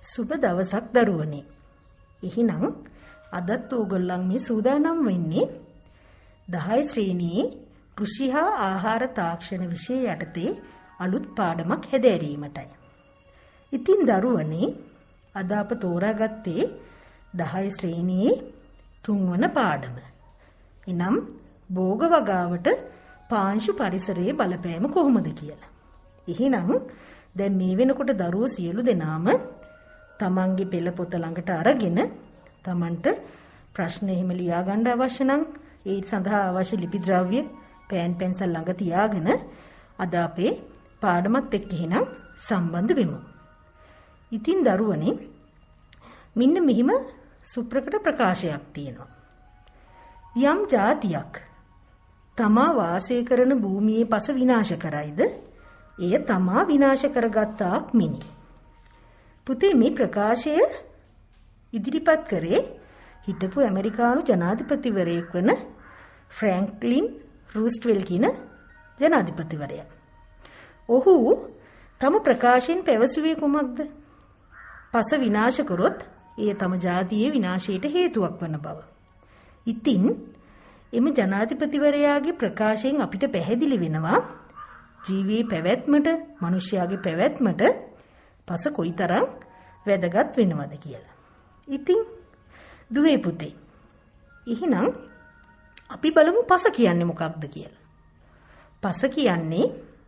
සුබ දවසක් දරුවනේ. එහෙනම් අදත් ඕගොල්ලන් මේ සූදානම් වෙන්නේ 10 ශ්‍රේණියේ කෘෂි හා ආහාර තාක්ෂණ විෂය යටතේ අලුත් පාඩමක් හැදෑරීමටයි. ඉතින් දරුවනේ අද අප තෝරාගත්තේ 10 ශ්‍රේණියේ 3 වන පාඩම. එනම් භෝග වගාවට පාංශු පරිසරයේ බලපෑම කොහොමද කියලා. එහෙනම් දැන් මේ වෙනකොට දරුවෝ සියලු දෙනාම තමන්ගේ පෙළ පොත ළඟට අරගෙන තමන්ට ප්‍රශ්න එහෙම ලියා ගන්න අවශ්‍ය නම් ඒ සඳහා අවශ්‍ය ලිපි ද්‍රව්‍ය පෑන් පෙන්සල් ළඟ තියාගෙන අද අපේ පාඩමත් එක්ක එහෙනම් සම්බන්ධ වෙමු. ඉතින් දරුවනේ මෙන්න මෙහිම සුප්‍රකට ප්‍රකාශයක් තියෙනවා. යම් જાතියක් තමා වාසය කරන භූමියේ පස විනාශ කරයිද එය තමා විනාශ කරගත්තාක් මිනි. පුතේ මේ ප්‍රකාශය ඉදිරිපත් කරේ හිටපු ඇමරිකානු ජනාධිපතිවරයෙක් වන ෆ්‍රැන්ක්ලින් රූස්වෙල් කියන ජනාධිපතිවරයා. ඔහු තම ප්‍රකාශයෙන් පැවසුවේ කුමක්ද? පස විනාශ කරොත් එය තම ජාතියේ විනාශයට හේතුවක් වන බව. ඉතින් එම ජනාධිපතිවරයාගේ ප්‍රකාශයෙන් අපිට පැහැදිලි වෙනවා ජීවී පැවැත්මට, මිනිස්යාගේ පැවැත්මට පස කොයිතරම් වැදගත් වෙනවද කියලා. ඉතින් දුවේ පුතේ, එහෙනම් අපි බලමු පස කියන්නේ මොකක්ද කියලා. පස කියන්නේ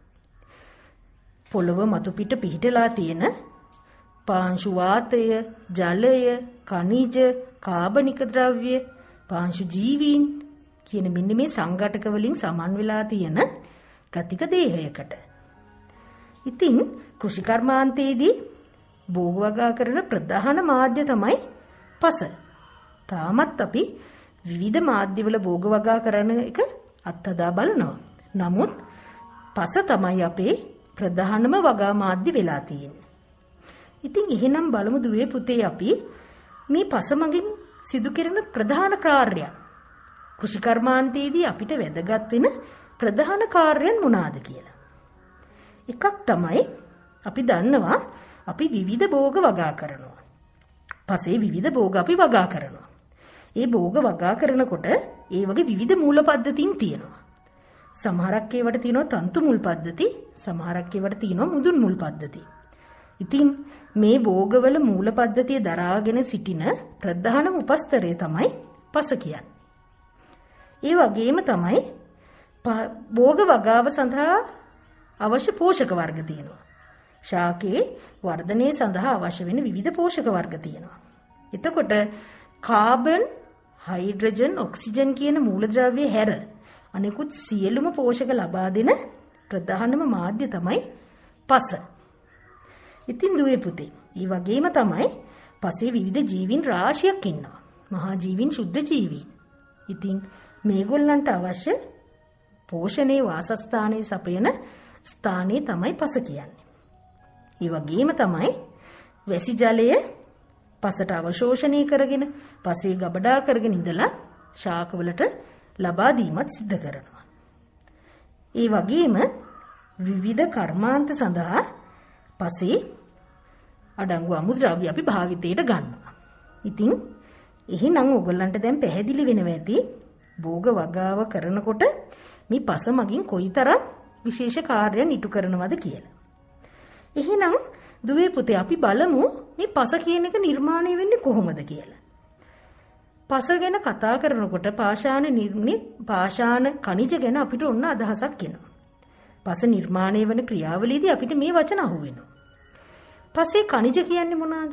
පොළව මතු පිට පිහිටලා තියෙන පාංශු වාතය, ජලය, khනිජ, කාබනික ද්‍රව්‍ය, පාංශු ජීවීන් කියන මෙන්න මේ සංඝටක වලින් සමන් වෙලා තියෙන ගතික දේහයකට. ඉතින් කෘෂි කර්මාන්තයේදී භෝග වගා කරන ප්‍රධාන මාධ්‍ය තමයි පස. තාමත් අපි විවිධ මාධ්‍යවල භෝග වගා කරන එක අත්හදා බලනවා. නමුත් පස තමයි අපේ ප්‍රධානම වගා මාධ්‍ය වෙලා තියෙන්නේ. ඉතින් එහෙනම් බලමු දුවේ පුතේ අපි මේ පස මගින් සිදු කරන ප්‍රධාන කාර්යයන්. කෘෂි කර්මාන්තයේදී අපිට වැදගත් වෙන ප්‍රධාන කාර්යයන් මොනවාද කියලා. එකක් තමයි අපි දන්නවා අපි විවිධ භෝග වගා කරනවා. පසේ විවිධ භෝග අපි වගා කරනවා. ඒ භෝග වගා කරනකොට ඒ වගේ විවිධ මූල පද්ධතීන් තියෙනවා. සමහරක් ඒවට තියෙනවා තන්තු මුල් පද්ධති, සමහරක් ඒවට තියෙනවා මුදුන් මුල් පද්ධති. ඉතින් මේ භෝගවල මූල පද්ධතිය දරාගෙන සිටින ප්‍රධානම උපස්තරය තමයි පස කියන්නේ. ඒ වගේම තමයි භෝග වගාව සඳහා අවශ්‍ය පෝෂක වර්ග තියෙනවා. ශාකයේ වර්ධනය සඳහා අවශ්‍ය වෙන විවිධ පෝෂක වර්ග තියෙනවා. එතකොට කාබන්, හයිඩ්‍රජන්, ඔක්සිජන් කියන මූලද්‍රව්‍ය හැර අනෙකුත් සියලුම පෝෂක ලබා දෙන ප්‍රධානම මාධ්‍ය තමයි පස. ඉතින් දුවේ පුතේ, ඒ වගේම තමයි පසේ විවිධ ජීවීන් රාශියක් ඉන්නවා. මහා ජීවීන්, ශුද්ධ ජීවීන්. ඉතින් මේගොල්ලන්ට අවශ්‍ය පෝෂණයේ වාසස්ථානයේ සපයන ස්ථානයේ තමයි පස කියන්නේ. ඒ වගේම තමයි වැසි ජලය පසට අවශෝෂණය කරගෙන පසේ ගබඩා කරගෙන ඉඳලා ශාකවලට ලබා දීමත් සිද්ධ කරනවා. ඒ වගේම විවිධ කර්මාන්ත සඳහා පසේ අඩංගු අමුද්‍රව්‍ය අපි භාවිතයට ගන්නවා. ඉතින් එහෙනම් ඔයගොල්ලන්ට දැන් පැහැදිලි වෙනවා ඇති භෝග වගාව කරනකොට මේ පස මගින් කොයිතරම් විශේෂ කාර්යයන් ඉටු කරනවද කියලා. එහෙනම් දුවේ පුතේ අපි බලමු මේ පස කියන එක නිර්මාණය වෙන්නේ කොහොමද කියලා. පස ගැන කතා කරනකොට පාෂාණ khනිජ ගැන අපිට ඔන්න අදහසක් එනවා. පස නිර්මාණය වෙන ක්‍රියාවලියේදී අපිට මේ වචන අහුවෙනවා. පසේ khනිජ කියන්නේ මොනවාද?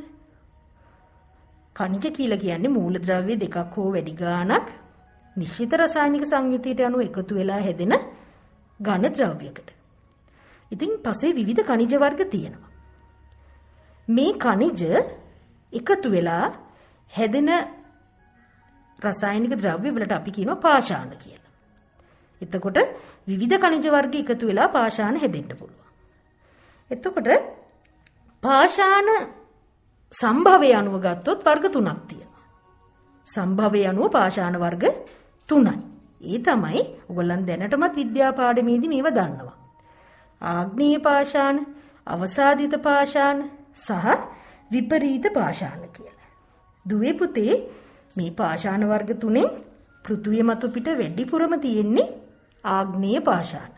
khනිජ කියලා කියන්නේ මූලද්‍රව්‍ය දෙකක් හෝ වැඩි ගාණක් නිශ්චිත රසායනික සංයුතියට අනුව එකතු වෙලා හැදෙන ඝන ද්‍රව්‍යයකට. ඉතින් පසේ විවිධ khනිජ වර්ග තියෙනවා. මේ khනිජ එකතු වෙලා හැදෙන රසායනික ද්‍රව්‍ය වලට අපි කියනවා පාෂාණ කියලා. එතකොට විවිධ khනිජ වර්ග එකතු වෙලා පාෂාණ හැදෙන්න පුළුවන්. එතකොට පාෂාණ සම්භවය අනුව ගත්තොත් වර්ග තුනක් තියෙනවා. සම්භවය අනුව පාෂාණ වර්ග 3යි. ඒ තමයි ඔයගොල්ලන් දැනටමත් විද්‍යා පාඩමේදී මේව දන්නවා. ආග්නේය පාෂාණ, අවසාදිත පාෂාණ සහ විපරීත පාෂාණ කියලා. දුවේ පුතේ මේ පාෂාණ වර්ග තුනෙන් පෘථුවිය මතු පිට වැඩිපුරම තියෙන්නේ ආග්නේය පාෂාණ.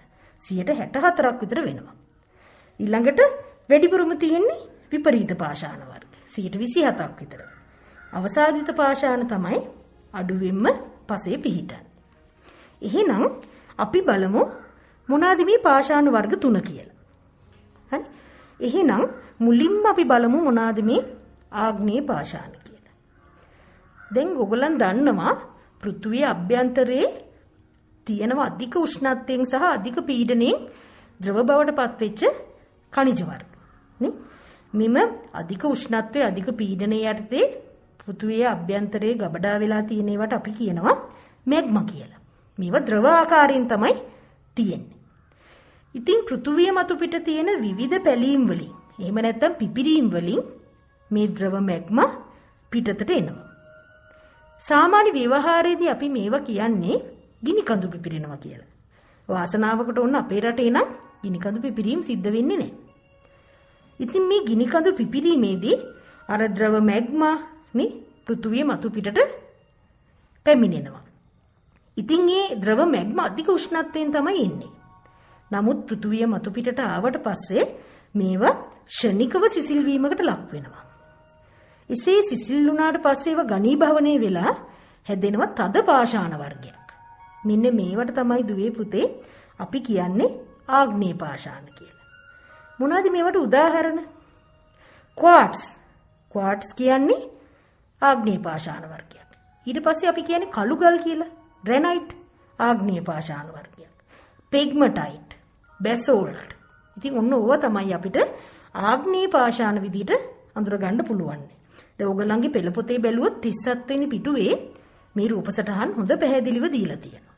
64ක් විතර වෙනවා. ඊළඟට වැඩිපුරම තියෙන්නේ විපරීත පාෂාණ වර්ග. 27ක් විතර. අවසාදිත පාෂාණ තමයි අඩුවෙන්ම පසේ පිහිටන්නේ. එහෙනම් අපි බලමු මොනවාද මේ පාෂාණ වර්ග තුන කියලා. හරි? එහෙනම් මුලින්ම අපි බලමු මොනවාද මේ ආග්නේය පාෂාණ කියලා. දැන් ඔයගොල්ලන් දන්නවා පෘථුවියේ අභ්‍යන්තරයේ තියෙන අධික උෂ්ණත්වයෙන් සහ අධික පීඩනයෙන් ද්‍රව බවට පත්වෙච්ච ඛනිජ වර්ග. නේ? මෙම අධික උෂ්ණත්වයේ අධික පීඩනයේ යටතේ පෘථුවියේ අභ්‍යන්තරයේ ගබඩා වෙලා තියෙන ඒවාට අපි කියනවා මැග්මා කියලා. මේවා ද්‍රව ආකාරයෙන් තමයි තියෙන්නේ. ඉතින් පෘථුවිය මතු පිට තියෙන විවිධ පැලීම් වලින් එහෙම නැත්නම් පිපිරීම් වලින් මේ ද්‍රව මැග්මා පිටතට එනවා. සාමාන්‍ය ව්‍යවහාරයේදී අපි මේවා කියන්නේ ගිනි කඳු පිපිරෙනවා කියලා. වාසනාවකට ඕන අපේ රටේ නම් ගිනි කඳු පිපිරීම් සිද්ධ වෙන්නේ නැහැ. ඉතින් මේ ගිනි කඳු පිපිරීමේදී අර ද්‍රව මැග්මා නේ පෘථුවිය මතු පිටට පැමිණෙනවා. ඉතින් මේ ද්‍රව මැග්මා අධික උෂ්ණත්වයෙන් තමයි එන්නේ. නමුත් පෘථුවිය මතු පිටට ආවට පස්සේ මේවා ෂණිකව සිසිල් වීමකට ලක් වෙනවා. එසේ සිසිල් වුණාට පස්සේ ඒවා ඝනීභවණය වෙලා හැදෙනවා තද පාෂාණ වර්ගයක්. මෙන්න මේවට තමයි දුවේ පුතේ අපි කියන්නේ ආග්නේය පාෂාණ කියලා. මොනවද මේවට උදාහරණ? ක්වාට්ස්. ක්වාට්ස් කියන්නේ ආග්නේය පාෂාණ වර්ගයක්. ඊට පස්සේ අපි කියන්නේ කළු ගල් කියලා. ග්‍රැනයිට් ආග්නේය පාෂාණ වර්ගයක්. පෙග්මටයිට්, බැසෝල්ට්. ඉතින් ඔන්න ඕවා තමයි අපිට ආග්නේය පාෂාණ විදිහට අඳුර ගන්න පුළුවන්. දැන් ඔයගලන්ගේ පෙළ පොතේ බැලුවොත් 37 වෙනි පිටුවේ මේ රූප සටහන් හොඳ පැහැදිලිව දීලා තියෙනවා.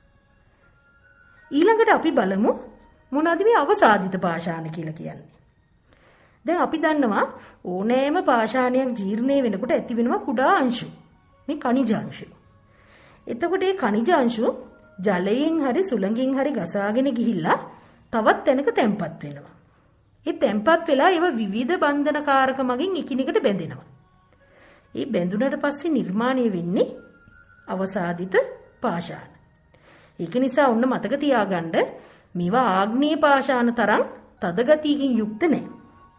ඊළඟට අපි බලමු මොනවද මේ අවසාදිත පාෂාණ කියලා කියන්නේ. දැන් අපි දන්නවා ඕනෑම පාෂාණයක් ජීර්ණය වෙනකොට ඇති වෙනවා කුඩා අංශු. මේ ඛනිජ අංශු. එතකොට මේ ඛනිජ අංශු ජලයෙන් හරි සුළඟින් හරි ගසාගෙන ගිහිල්ලා තවත් තැනක තැම්පත් වෙනවා. ඒ තැම්පත් වෙලා ඒවා විවිධ බන්ධනකාරක මගින් එකිනෙකට බැඳෙනවා. ඒ බැඳුනට පස්සේ නිර්මාණය වෙන්නේ අවසාදිත පාෂාණ. ඒක නිසා ඔන්න මතක තියාගන්න මේවා ආග්නේය පාෂාණ තරම් තද ගතියකින් යුක්ත නැහැ.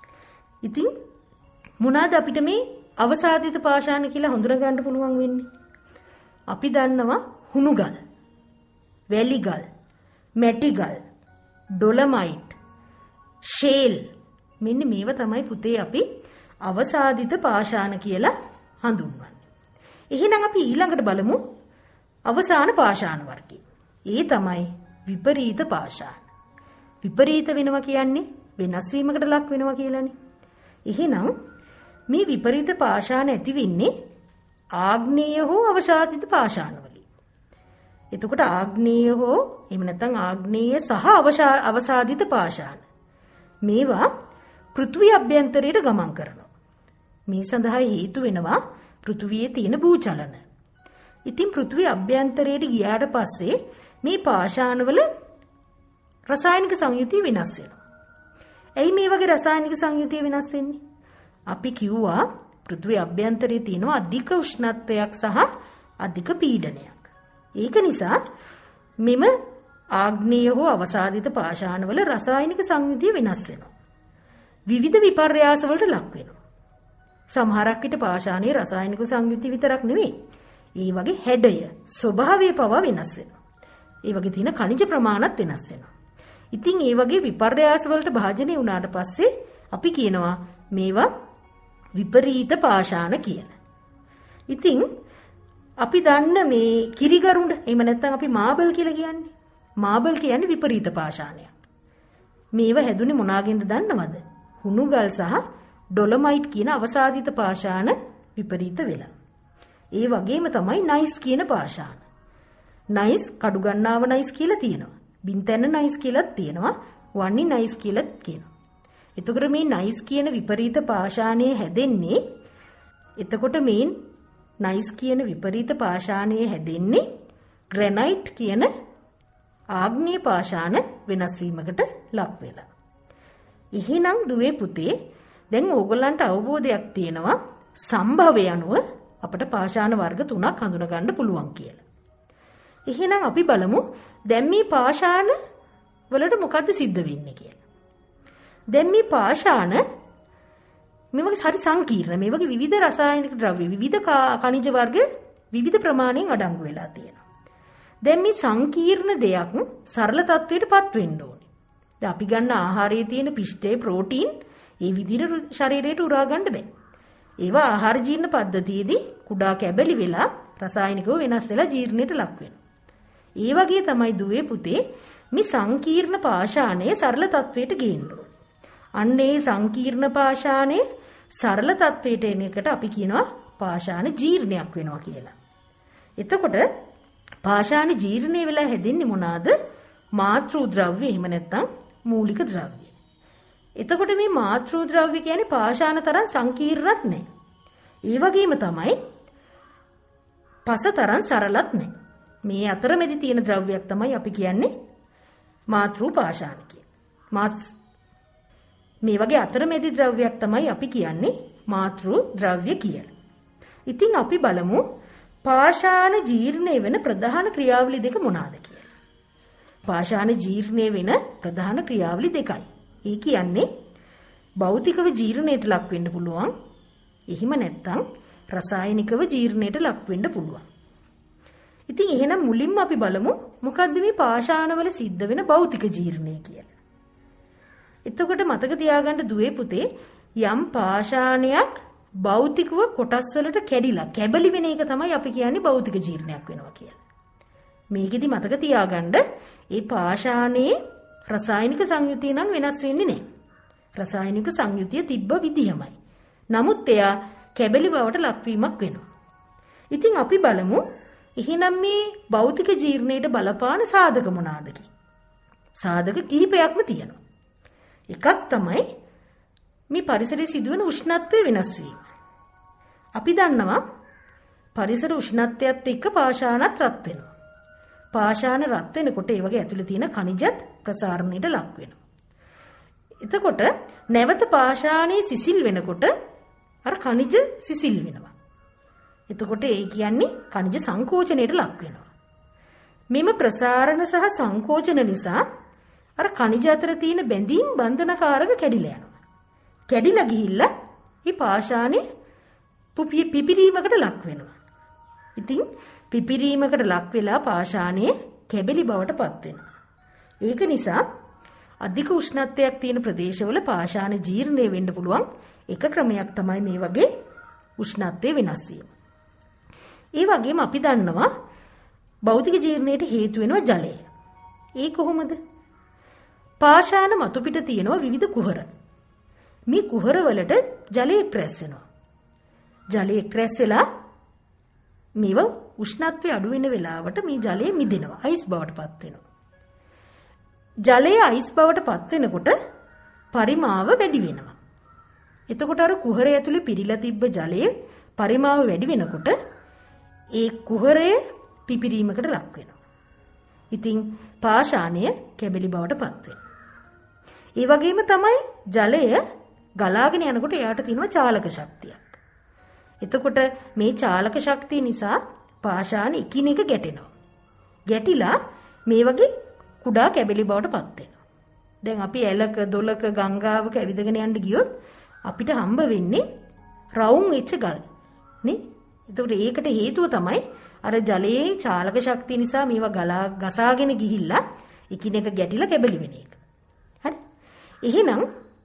ඉතින් මොනවාද අපිට මේ අවසාදිත පාෂාණ කියලා හඳුනා ගන්න පුළුවන් වෙන්නේ? අපි දන්නවා හුණුගල්, වැලිගල්, මැටිගල්, ඩොලමයිට්, ෂේල්. මෙන්න මේවා තමයි පුතේ අපි අවසාදිත පාෂාණ කියලා හඳුන්වන්නේ. එහෙනම් අපි ඊළඟට බලමු අවසාන පාෂාණ වර්ගය. ඒ තමයි විපරීත පාෂාණ. විපරීත වෙනවා කියන්නේ වෙනස් වීමකට ලක් වෙනවා කියලානේ. එහෙනම් මේ විපරීත පාෂාණ ඇති වෙන්නේ ආග්නේය හෝ අවසාදිත පාෂාණ වලින්. එතකොට ආග්නේය හෝ එහෙම නැත්නම් ආග්නේය සහ අවසාදිත පාෂාණ මේවා පෘථුවිය අභ්‍යන්තරයට ගමන් කරනවා. මේ සඳහා හේතු වෙනවා පෘථුවියේ තියෙන භූචලන. ඉතින් පෘථුවිය අභ්‍යන්තරයට ගියාට පස්සේ මේ පාෂාණවල රසායනික සංයුතිය වෙනස් වෙනවා. ඇයි මේ වගේ රසායනික සංයුතිය වෙනස් වෙන්නේ? අපි කිව්වා පෘථුවිය අභ්‍යන්තරයේ තියෙන අධික උෂ්ණත්වයක් සහ අධික පීඩනයක්. ඒක නිසා මෙම ආග්නේය හෝ අවසාදිත පාෂාණවල රසායනික සංයුතිය වෙනස් වෙනවා. විවිධ විපර්යාස වලට ලක් වෙනවා. සමහරක් විට පාෂාණයේ රසායනික සංයුතිය විතරක් නෙවෙයි. ඒ වගේ හැඩය, ස්වභාවය පවා වෙනස් වෙනවා. ඒ වගේ තියෙන ඛනිජ ප්‍රමාණත් වෙනස් වෙනවා. ඉතින් ඒ වගේ විපර්යාස වලට භාජනය වුණාට පස්සේ අපි කියනවා මේවා විපරීත පාෂාණ කියලා. ඉතින් අපි දන්න මේ කිරිගරුඬ එහෙම නැත්නම් අපි මාබල් කියලා කියන්නේ. මාබල් කියන්නේ විපරීත පාෂාණයක්. මේව හැදුනේ මොනාගෙන්ද දන්නවද? හුණුගල් සහ ඩොලමයිට් කියන අවසාදිත පාෂාණ විපරීත වෙලා. ඒ වගේම තමයි නයිස් කියන පාෂාණ. නයිස් කඩු ගන්නාව නයිස් කියලා තියෙනවා. බින්තැන්න නයිස් කියලාත් තියෙනවා. වන්නි නයිස් කියලාත් කියනවා. එතකොට මේ නයිස් කියන විපරීත පාෂාණය හැදෙන්නේ එතකොට මේ නයිස් කියන විපරීත පාෂාණය හැදෙන්නේ ග්‍රැනයිට් කියන ආග්නේය පාෂාණ වෙනස් වීමකට ලක් වෙලා. එහෙනම් දුවේ පුතේ දැන් ඕගොල්ලන්ට අවබෝධයක් තියෙනවා සම්භවය අනුව අපට පාෂාණ වර්ග 3ක් හඳුනා ගන්න පුළුවන් කියලා. එහෙනම් අපි බලමු දැන් මේ පාෂාණ වලට මොකද්ද සිද්ධ වෙන්නේ කියලා. දැන් මේ පාෂාණ මේ වගේ හරි සංකීර්ණ මේ වගේ විවිධ රසායනික ද්‍රව්‍ය විවිධ ඛනිජ වර්ග විවිධ ප්‍රමාණයෙන් අඩංගු වෙලා තියෙනවා. දැන් මේ සංකීර්ණ දෙයක් සරල තත්වයකටපත් වෙන්න ඕනේ. දැන් අපි ගන්න ආහාරයේ තියෙන පිෂ්ඨයේ ප්‍රෝටීන් ඒ විදිහට ශරීරයට උරා ගන්න බෑ. ඒවා ආහාර ජීර්ණ පද්ධතියේදී කුඩා කැබලි වෙලා රසායනිකව වෙනස් වෙලා ජීර්ණයට ලක් වෙනවා. ඒ වගේ තමයි දුවේ පුතේ මේ සංකීර්ණ පාෂාණය සරල තත්වයට ගේන්න ඕනේ. අන්න ඒ සංකීර්ණ පාෂාණය සරල තත්වයට එන එකට අපි කියනවා පාෂාණ ජීර්ණයක් වෙනවා කියලා. එතකොට පාෂාණ ජීර්ණය වෙලා හැදෙන්නේ මොනවාද? මාතෘ ද්‍රව්‍ය එහෙම නැත්නම් මූලික ද්‍රව්‍ය. එතකොට මේ මාතෘ ද්‍රව්‍ය කියන්නේ පාෂාණ තරම් සංකීර්ණත් නැහැ. ඒ වගේම තමයි පස තරම් සරලත් නැහැ. මේ අතරමැදි තියෙන ද්‍රව්‍යයක් තමයි අපි කියන්නේ මාතෘ පාෂාණ කියලා. මේ වගේ අතරමැදි ද්‍රව්‍යයක් තමයි අපි කියන්නේ මාතෘ ද්‍රව්‍ය කියලා. ඉතින් අපි බලමු පාෂාණ ජීර්ණය වෙන ප්‍රධාන ක්‍රියාවලි දෙක මොනවාද කියලා. පාෂාණ ජීර්ණය වෙන ප්‍රධාන ක්‍රියාවලි දෙකයි. ඒ කියන්නේ භෞතිකව ජීර්ණයට ලක් වෙන්න පුළුවන්. එහෙම නැත්නම් රසායනිකව ජීර්ණයට ලක් වෙන්න පුළුවන්. ඉතින් එහෙනම් මුලින්ම අපි බලමු මොකද්ද මේ පාෂාණවල සිද්ධ වෙන භෞතික ජීර්ණය කියලා. එතකොට මතක තියාගන්න දුවේ පුතේ යම් පාෂාණයක් භෞතිකව කොටස් වලට කැඩිලා කැබලි වෙන එක තමයි අපි කියන්නේ භෞතික ජීර්ණයක් වෙනවා කියලා. මේකෙදි මතක තියාගන්න ඒ පාෂාණයේ රසායනික සංයුතිය නම් වෙනස් වෙන්නේ නැහැ. රසායනික සංයුතිය තිබ්බ විදිහමයි. නමුත් එයා කැබලි බවට ලක්වීමක් වෙනවා. ඉතින් අපි බලමු එහෙනම් මේ භෞතික ජීර්ණයට බලපාන සාධක මොනවාද කියලා. සාධක කිහිපයක්ම තියෙනවා. එකක් තමයි මේ පරිසරයේ සිදුවෙන උෂ්ණත්වය වෙනස් වීම. අපි දන්නවා පරිසර උෂ්ණත්වයත් එක්ක පාෂාණත් රත් වෙනවා. පාෂාණ රත් වෙනකොට ඒ වගේ ඇතුලේ තියෙන ඛනිජත් ප්‍රසාරණයට ලක් වෙනවා. එතකොට නැවත පාෂාණයේ සිසිල් වෙනකොට අර ඛනිජ සිසිල් වෙනවා. එතකොට ඒ කියන්නේ ඛනිජ සංකෝචනයට ලක් වෙනවා. මෙම ප්‍රසාරණ සහ සංකෝචන නිසා අර ඛනිජ අතර තියෙන බැඳීම් බන්ධනකාරක කැඩිලා යනවා. කැඩිලා ගිහිල්ලා මේ පාෂාණේ පිපිරීමකට ලක් වෙනවා. ඉතින් පිපිරීමකට ලක් වෙලා පාෂාණයේ කැබලි බවට පත් වෙනවා. ඒක නිසා අධික උෂ්ණත්වයක් තියෙන ප්‍රදේශවල පාෂාණ ජීර්ණය වෙන්න පුළුවන් එක ක්‍රමයක් තමයි මේ වගේ උෂ්ණත්වය වෙනස් වීම. ඒ වගේම අපි දන්නවා භෞතික ජීර්ණයට හේතු වෙනවා ජලය. ඒ කොහොමද? පාෂාණ මතු පිට තියෙනවා විවිධ කුහර. මේ කුහර වලට ජලය ක්‍රැස් වෙනවා. ජලය ක්‍රැස් වෙලා මේව උෂ්ණත්වය අඩු වෙන වෙලාවට මේ ජලය මිදෙනවා. අයිස් බවට පත් වෙනවා. ජලය අයිස් බවට පත් වෙනකොට පරිමාව වැඩි වෙනවා. එතකොට අර කුහරය ඇතුලේ පිරීලා තිබ්බ ජලයේ පරිමාව වැඩි වෙනකොට ඒ කුහරය පිපිරීමකට ලක් වෙනවා. ඉතින් පාෂාණය කැබලි බවට පත් වෙනවා. ඒ වගේම තමයි ජලය ගලාගෙන යනකොට එයාට තියෙනවා චාලක ශක්තියක්. එතකොට මේ චාලක ශක්තිය නිසා පාෂාණ එකිනෙක ගැටෙනවා. ගැටිලා මේ වගේ කුඩා කැබලි බවට පත් වෙනවා. දැන් අපි ඇලක දොලක ගංගාවක ඇවිදගෙන යන්න ගියොත් අපිට හම්බ වෙන්නේ රවුම් වෙච්ච ගල් නේ. එතකොට ඒකට හේතුව තමයි අර ජලයේ චාලක ශක්තිය නිසා මේවා ගසාගෙන ගිහිල්ලා එකිනෙක ගැටිලා කැබලි වෙන එක. හරි. එහෙනම්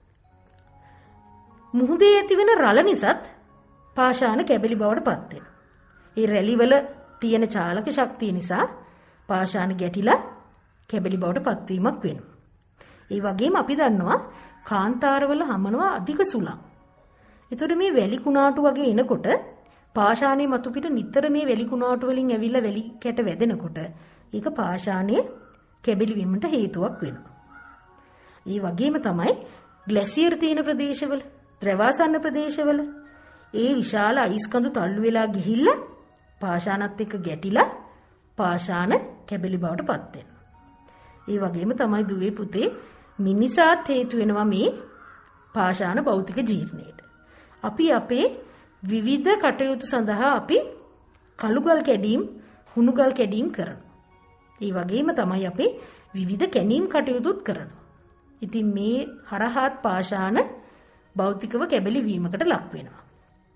මුහුදේ ඇති වෙන රළ නිසාත් පාෂාණ කැබලි බවට පත් වෙනවා. ඒ රැලි වල තියෙන චාලක ශක්තිය නිසා පාෂාණ ගැටිලා කැබලි බවට පත්වීමක් වෙනවා. ඒ වගේම අපි දන්නවා කාන්තාරවල හමනවා අධික සුළං. ඒතකොට මේ වැලි කුණාටු වගේ එනකොට පාෂාණයේ මතු පිට නිතර මේ වැලි කුණාටු වලින් ඇවිල්ලා වැලි කැට වැදෙනකොට ඒක පාෂාණයේ කැබලි වීමට හේතුවක් වෙනවා. ඒ වගේම තමයි ග්ලැසියර් තියෙන ප්‍රදේශවල, ද්‍රවාසන්න ප්‍රදේශවල ඒ විශාල අයිස් කඳු තල්ලු වෙලා ගිහිල්ලා පාෂාණත් එක්ක ගැටිලා පාෂාණ කැබලි බවට පත් වෙනවා. ඒ වගේම තමයි දුවේ පුතේ මිනිසාත් හේතු වෙනවා මේ පාෂාණ භෞතික ජීර්ණයට. අපි අපේ විවිධ කටයුතු සඳහා අපි කළුගල් කැඩීම්, හුණුගල් කැඩීම් කරනවා. ඒ වගේම තමයි අපි විවිධ කැණීම් කටයුතුත් කරනවා. ඉතින් මේ හරහාත් පාෂාණ භෞතිකව කැබලි වීමකට ලක් වෙනවා.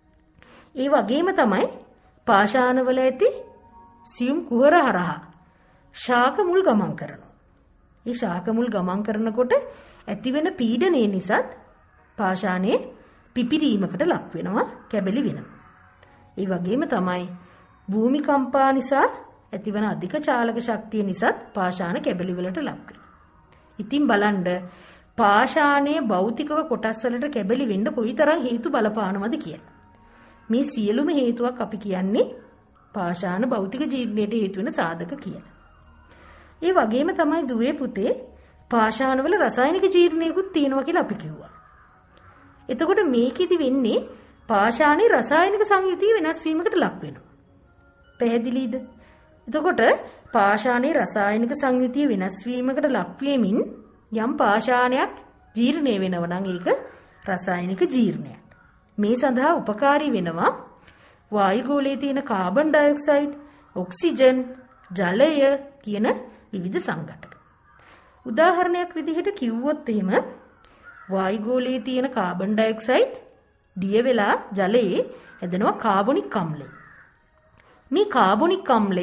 ඒ වගේම තමයි පාෂාණවල ඇති සියුම් කුහර හරහා ශාක මුල් ගමන් කරනවා. මේ ශාක මුල් ගමන් කරනකොට ඇතිවෙන පීඩනය නිසාත් පාෂාණයේ පිපිරීමකට ලක් වෙනවා, කැබලි වෙනවා. ඒ වගේම තමයි භූමිකම්පා නිසා ඇතිවන අධික චාලක ශක්තිය නිසාත් පාෂාණ කැබලි වලට ලක් වෙනවා. ඉතින් බලන්න පාෂාණයේ භෞතිකව කොටස් වලට කැබලි වෙන්න කොයිතරම් හේතු බලපානවද කියලා. මේ සියලුම හේතුවක් අපි කියන්නේ පාෂාණ භෞතික ජීර්ණයට හේතු වෙන සාධක කියලා. ඒ වගේම තමයි දුවේ පුතේ පාෂාණවල රසායනික ජීර්ණයකුත් තියෙනවා කියලා අපි කිව්වා. එතකොට මේකෙදි වෙන්නේ පාෂාණයේ රසායනික සංයුතිය වෙනස් වීමකට ලක් වෙනවා. පැහැදිලිද? එතකොට පාෂාණයේ රසායනික සංයුතිය වෙනස් වීමකට ලක් වෙමින් යම් පාෂාණයක් ජීර්ණය වෙනවා නම් ඒක රසායනික ජීර්ණයක්. මේ සඳහා උපකාරී වෙනවා වායුගෝලයේ තියෙන කාබන් ඩයොක්සයිඩ්, ඔක්සිජන්, ජලය කියන විවිධ සංඝටක. උදාහරණයක් විදිහට කිව්වොත් එහෙම වායුගෝලයේ තියෙන කාබන් ඩයොක්සයිඩ් දිය වෙලා ජලයේ හැදෙනවා කාබොනික් අම්ලය. මේ කාබොනික් අම්ලය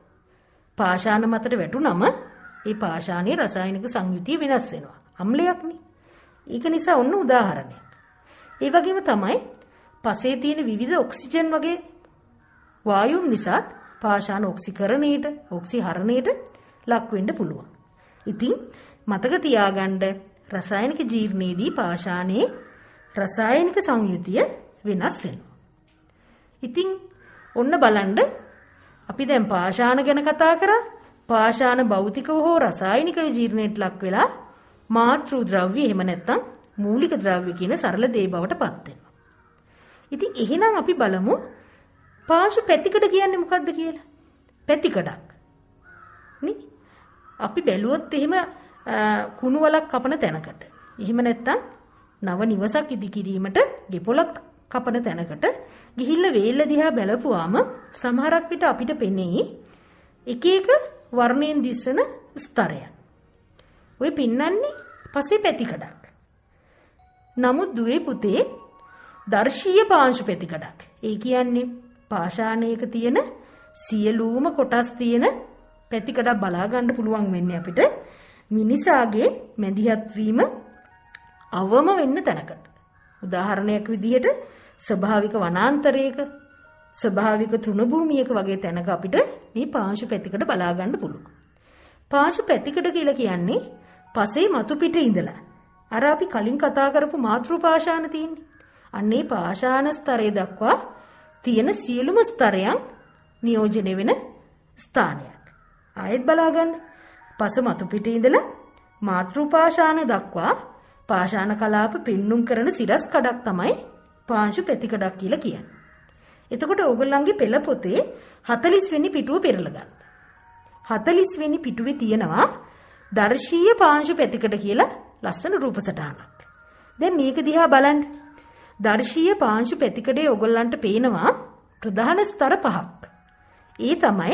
පාෂාණ මතට වැටුනම ඒ පාෂාණයේ රසායනික සංයුතිය වෙනස් වෙනවා. අම්ලයක්නේ. ඒක නිසා ඔන්න උදාහරණයක්. ඒ වගේම තමයි පසේ තියෙන විවිධ ඔක්සිජන් වගේ වායුන් නිසා පාෂාණ ඔක්සිකරණයට, ඔක්සිහරණයට ලක් වෙන්න පුළුවන්. ඉතින් මතක තියාගන්න රසායනික ජීර්ණයේදී පාෂාණයේ රසායනික සංයුතිය වෙනස් වෙනවා. ඉතින් ඔන්න බලන්න අපි දැන් පාෂාණ ගැන කතා කරා. පාෂාණ භෞතිකව හෝ රසායනික ජීර්ණයට ලක් වෙලා මාතෘ ද්‍රව්‍ය එහෙම නැත්නම් මූලික ද්‍රව්‍ය කියන සරල දේ බවට පත් වෙනවා. ඉතින් එහෙනම් අපි බලමු පාංශු පැතිකඩ කියන්නේ මොකක්ද කියලා. පැතිකඩක්. නේ? අපි බැලුවොත් එහෙම කුණු වලක් කපන තැනකට. එහෙම නැත්නම් නව නිවසක් ඉදි කිරීමට ගෙපොලක් කපන තැනකට ගිහිල්ලා වේල්ල දිහා බැලපුවාම සමහරක් විට අපිට පෙනේ එක එක වර්ණයෙන් දිස්සන ස්තරයන්. ඔය පින්නන්නේ පසේ පැතිකඩක්. නමුත් දුවේ පුතේ දර්ශීය පාංශු පැතිකඩක්. ඒ කියන්නේ පාෂාණයක තියෙන සියලුම කොටස් තියෙන පැතිකඩක් බලා ගන්න පුළුවන් වෙන්නේ අපිට මිනිසාගේ මැදිහත් වීම අවම වෙන්න තැනකට. උදාහරණයක් විදිහට ස්වභාවික වනාන්තරයක, ස්වභාවික තෘණභූමියක වගේ තැනක අපිට මේ පාංශු පැතිකඩ බලා ගන්න පුළුවන්. පාංශු පැතිකඩ කියලා කියන්නේ පසේ මතු පිට ඉඳලා අර අපි කලින් කතා කරපු මාතෘ පාෂාණ තියෙන්නේ. අන්නේ පාෂාණ ස්තරය දක්වා තියෙන සියලුම ස්තරයන් නියෝජනය වෙන ස්ථානයක්. ආයෙත් බලා ගන්න. පස මතු පිට ඉඳලා මාතෘ පාෂාණ දක්වා පාෂාණ කලාප පෙන්눔 කරන සිරස් කඩක් තමයි පාංශු පැතිකඩක් කියලා කියන්නේ. එතකොට ඕගොල්ලන්ගේ පෙළ පොතේ 40 වෙනි පිටුව පෙරලා ගන්න. 40 වෙනි පිටුවේ තියෙනවා දර්ශීය පාංශු පැතිකඩ කියලා ලස්සන රූප සටහනක්. දැන් මේක දිහා බලන්න. දර්ශීය පාංශු පැතිකඩේ ඕගොල්ලන්ට පේනවා ප්‍රධාන ස්තර පහක්. ඒ තමයි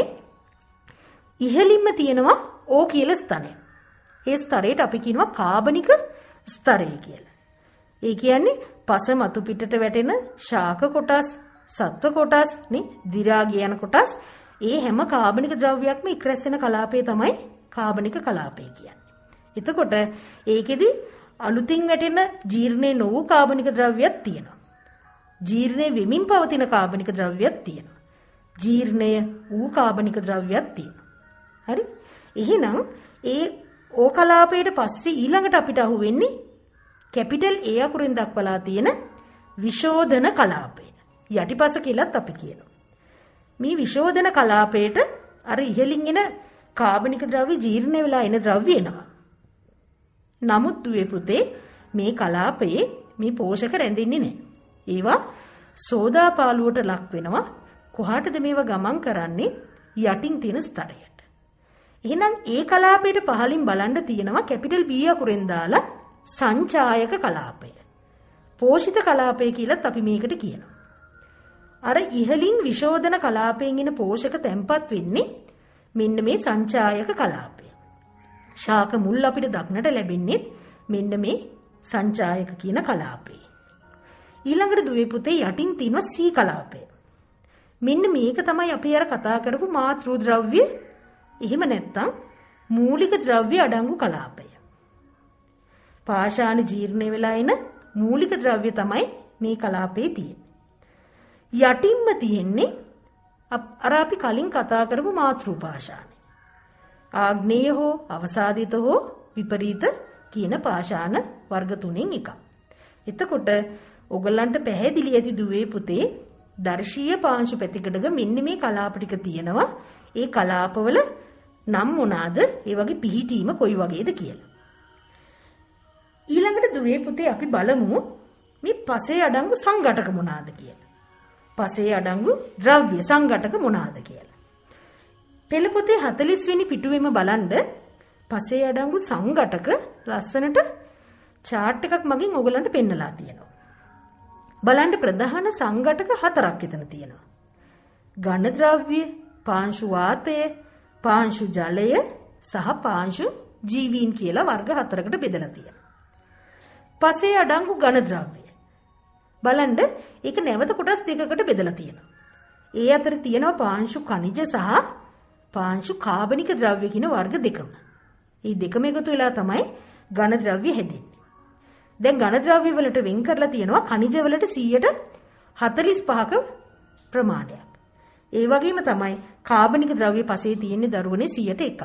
ඉහළින්ම තියෙනවා O කියලා ස්තරය. ඒ ස්තරයට අපි කියනවා කාබනික ස්තරය කියලා. ඒ කියන්නේ පස මතු පිටට වැටෙන ශාක කොටස්, සත්ව කොටස්, නේ දිරාග යන කොටස්, ඒ හැම කාබනික ද්‍රව්‍යයක්ම එක්රැස් වෙන කලාපය තමයි කාබනික කලාපය කියන්නේ. එතකොට ඒකෙදි අලුතින් වැටෙන ජීර්ණේ නොවූ කාබනික ද්‍රව්‍යයක් තියෙනවා. ජීර්ණේ වෙමින් පවතින කාබනික ද්‍රව්‍යයක් තියෙනවා. ජීර්ණය වූ කාබනික ද්‍රව්‍යයක් තියෙනවා. හරි? එහෙනම් ඒ ඕ කලාපයට පස්සේ ඊළඟට අපිට අහු වෙන්නේ කැපිටල් A අකුරෙන් දක්වලා තියෙන විශෝධන කලාපය. යටිපස කියලාත් අපි කියනවා. මේ විශෝධන කලාපයට අර ඉහළින් එන කාබනික ද්‍රව්‍ය ජීර්ණය වෙලා එන ද්‍රව්‍ය එනවා. නමුත් දුවේ පුතේ මේ කලාපයේ මේ පෝෂක රැඳෙන්නේ නැහැ. ඒවා සෝදාපාලුවට ලක් වෙනවා. කොහාටද මේවා ගමන් කරන්නේ? යටින් තියෙන ස්තරයට. එහෙනම් ඒ කලාපයට පහලින් බලන්න තියෙනවා කැපිටල් B අකුරෙන් දාලා සංචායක කලාපය. පෝෂිත කලාපය කියලත් අපි මේකට කියනවා. අර ඉහලින් විශෝධන කලාපයෙන් එන පෝෂක තැන්පත් වෙන්නේ මෙන්න මේ සංචායක කලාපය. ශාක මුල් අපිට දක්නට ලැබෙන්නේ මෙන්න මේ සංචායක කියන කලාපේ. ඊළඟට දුවේ පුතේ යටින් තියෙනවා සී කලාපය. මෙන්න මේක තමයි අපි අර කතා කරපු මාතෘ ද්‍රව්‍ය එහෙම නැත්නම් මූලික ද්‍රව්‍ය අඩංගු කලාපය. පාෂාණ ජීර්ණය වෙලා එන මූලික ද්‍රව්‍ය තමයි මේ කලාපේ තියෙන්නේ. යටින්ම තියෙන්නේ අර අපි කලින් කතා කරපු මාතෘ පාෂාණය. ආග්නේය හෝ අවසාදිත හෝ විපරීත කියන පාෂාණ වර්ග තුනෙන් එකක්. එතකොට ඔයගලන්ට පැහැදිලි ඇති දුවේ පුතේ දර්ශීය පාංශු පැතිකඩක මෙන්න මේ කලාප ටික තියෙනවා. ඒ කලාපවල නම් මොනවාද? ඒ වගේ පිහිටීම කොයි වගේද කියලා. ඊළඟට දුවේ පුතේ අපි බලමු මේ පසේ අඩංගු සංඝටක මොනවාද කියලා. පසේ අඩංගු ද්‍රව්‍ය සංඝටක මොනවාද කියලා. පෙළ පොතේ 40 වෙනි පිටුවෙම බලන්න පසේ අඩංගු සංඝටක ලස්සනට chart එකක් මගින් ඔයගලන්ට පෙන්නලා තියෙනවා. බලන්න ප්‍රධාන සංඝටක 4ක් එතන තියෙනවා. ඝන ද්‍රව්‍ය, පාංශු වාතය, පාංශු ජලය සහ පාංශු ජීවීන් කියලා වර්ග 4කට බෙදලා තියෙනවා. පසේ අඩංගු ඝන ද්‍රව්‍ය. බලන්න ඒක නැවත කොටස් දෙකකට බෙදලා තියෙනවා. ඒ අතර තියෙනවා පාංශු khනිජ සහ පාංශු කාබනික ද්‍රව්‍ය කියන වර්ග දෙකම. මේ දෙකම එකතු වෙලා තමයි ඝන ද්‍රව්‍ය හැදෙන්නේ. දැන් ඝන ද්‍රව්‍ය වලට වෙන් කරලා තියෙනවා khනිජ වලට 45ක ප්‍රමාණයක්. ඒ වගේම තමයි කාබනික ද්‍රව්‍ය පසේ තියෙන්නේ දරුවනේ 101ක්.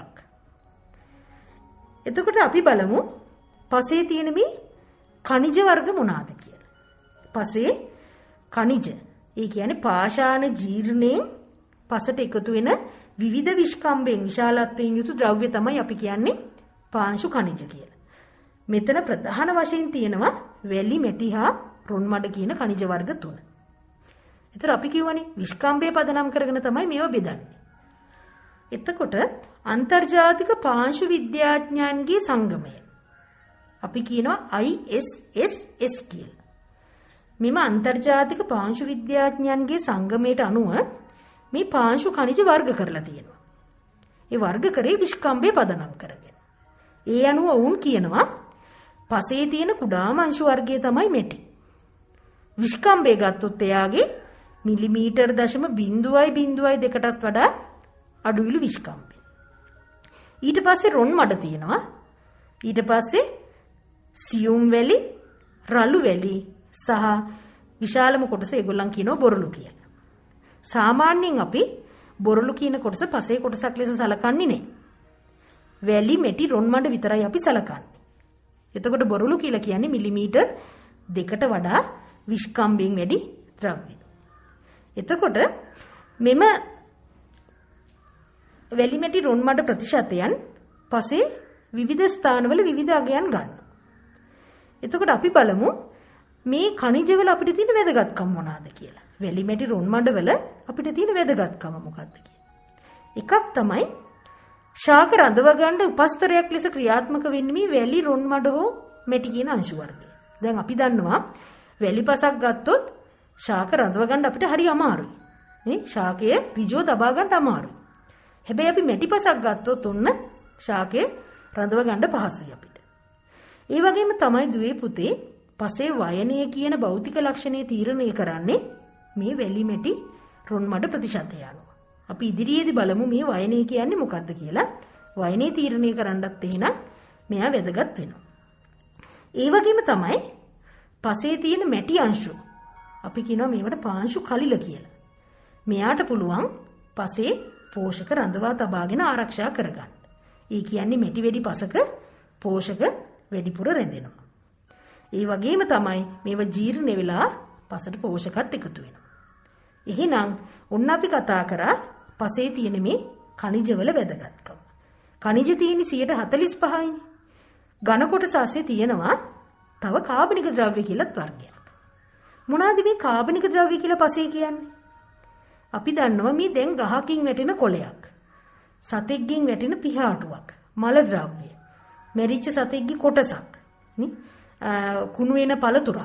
එතකොට අපි බලමු පසේ තියෙන මේ khනිජ වර්ග මොනවාද කියලා. පසේ khනිජ. ඒ කියන්නේ පාෂාණ ජීර්ණයෙන් පසට එකතු වෙන විවිධ විස්කම්බෙන් විශාලත්වයෙන් යුතු ද්‍රව්‍ය තමයි අපි කියන්නේ පාංශු khනිජ කියලා. මෙතන ප්‍රධාන වශයෙන් තියෙනවා වැලි, මැටි හා රොන් මඩ කියන khනිජ වර්ග තුන. ඒතර අපි කියවනේ විස්කම්බය පදනම් කරගෙන තමයි මේවා බෙදන්නේ. එතකොට අන්තර්ජාතික පාංශු විද්‍යාඥයන්ගේ සංගමය අපි කියනවා ISSS කියලා. මෙම අන්තර්ජාතික පාංශු විද්‍යාඥයන්ගේ සංගමයට අනුව මේ පාංශු khනිජ වර්ග කරලා තියෙනවා. ඒ වර්ග කරේ විස්කම්බය පදනම් කරගෙන. ඒ අනුව වුන් කියනවා පසේ තියෙන කුඩාම අංශු වර්ගය තමයි මෙටි. විස්කම්බය ගත්තොත් එයාගේ මිලිමීටර් 0.02ටත් වඩා අඩුයිලු විස්කම්බය. ඊට පස්සේ රොන් මඩ තියෙනවා. ඊට පස්සේ සියුම් වැලි, රළු වැලි සහ විශාලම කොටස ඒගොල්ලන් කියනවා බොරළු කියලා. සාමාන්‍යයෙන් අපි බොරළු කියන කොටස පසේ කොටසක් ලෙස සලකන්නේ නැහැ. වැලි, මෙටි, රොන් මඩ විතරයි අපි සලකන්නේ. එතකොට බොරළු කියලා කියන්නේ මිලිමීටර් 2ට වඩා විස්කම්බයෙන් වැඩි ද්‍රව්‍ය. එතකොට මෙම වැලි, මෙටි, රොන් මඩ ප්‍රතිශතයන් පසේ විවිධ ස්ථානවල විවිධ අගයන් ගන්නවා. එතකොට අපි බලමු මේ khනිජවල අපිට තියෙන වැදගත්කම මොනවාද කියලා. වැලි, මැටි, රොන් මඩ වල අපිට තියෙන වැදගත්කම මොකක්ද කියලා. එකක් තමයි ශාක රඳව ගන්න උපස්තරයක් ලෙස ක්‍රියාත්මක වෙන්නේ මේ වැලි, රොන් මඩ හෝ මැටි කියන අංශු වර්ගය. දැන් අපි දන්නවා වැලි පසක් ගත්තොත් ශාක රඳව ගන්න අපිට හරි අමාරුයි. නේ? ශාකය ඍජුව තබා ගන්න අමාරුයි. හැබැයි අපි මැටි පසක් ගත්තොත් ඔන්න ශාකය රඳව ගන්න පහසුයි අපිට. ඒ වගේම තමයි දුවේ පුතේ පසේ වයනය කියන භෞතික ලක්ෂණය තීරණය කරන්නේ මේ වැලි, මැටි, රොන් මඩ ප්‍රතිශතය අනුව. අපි ඉදිරියේදී බලමු මේ වයනය කියන්නේ මොකක්ද කියලා. වයනය තීරණය කරන්නත් එහෙනම් මෙයා වැදගත් වෙනවා. ඒ වගේම තමයි පසේ තියෙන මැටි අංශු. අපි කියනවා මේවට පාංශු කලිල කියලා. මෙයාට පුළුවන් පසේ පෝෂක රඳවා තබාගෙන ආරක්ෂා කරගන්න. ඒ කියන්නේ මැටි වැඩි පසක පෝෂක වැඩිපුර රැඳෙනවා. ඒ වගේම තමයි මේව ජීර්ණ වෙලා පසට පෝෂකත් එකතු වෙනවා. එහෙනම් ඔන්න අපි කතා කරා පසේ තියෙන මේ khනිජවල වැදගත්කම. khනිජ තියෙන්නේ 45%යිනේ. ඝන කොටස ASCII තියෙනවා තව කාබනික ද්‍රව්‍ය කියලාත් වර්ගයක්. මොනවාද මේ කාබනික ද්‍රව්‍ය කියලා පසේ කියන්නේ? අපි දන්නවා මේ දැන් ගහකින් වැටෙන කොළයක්, සතෙක්ගෙන් වැටෙන පිහාටුවක්, මල ද්‍රව්‍ය, මෙරිච්ච සතෙක්ගේ කොටසක්, නේ? කුණු වෙන පළතුරක්.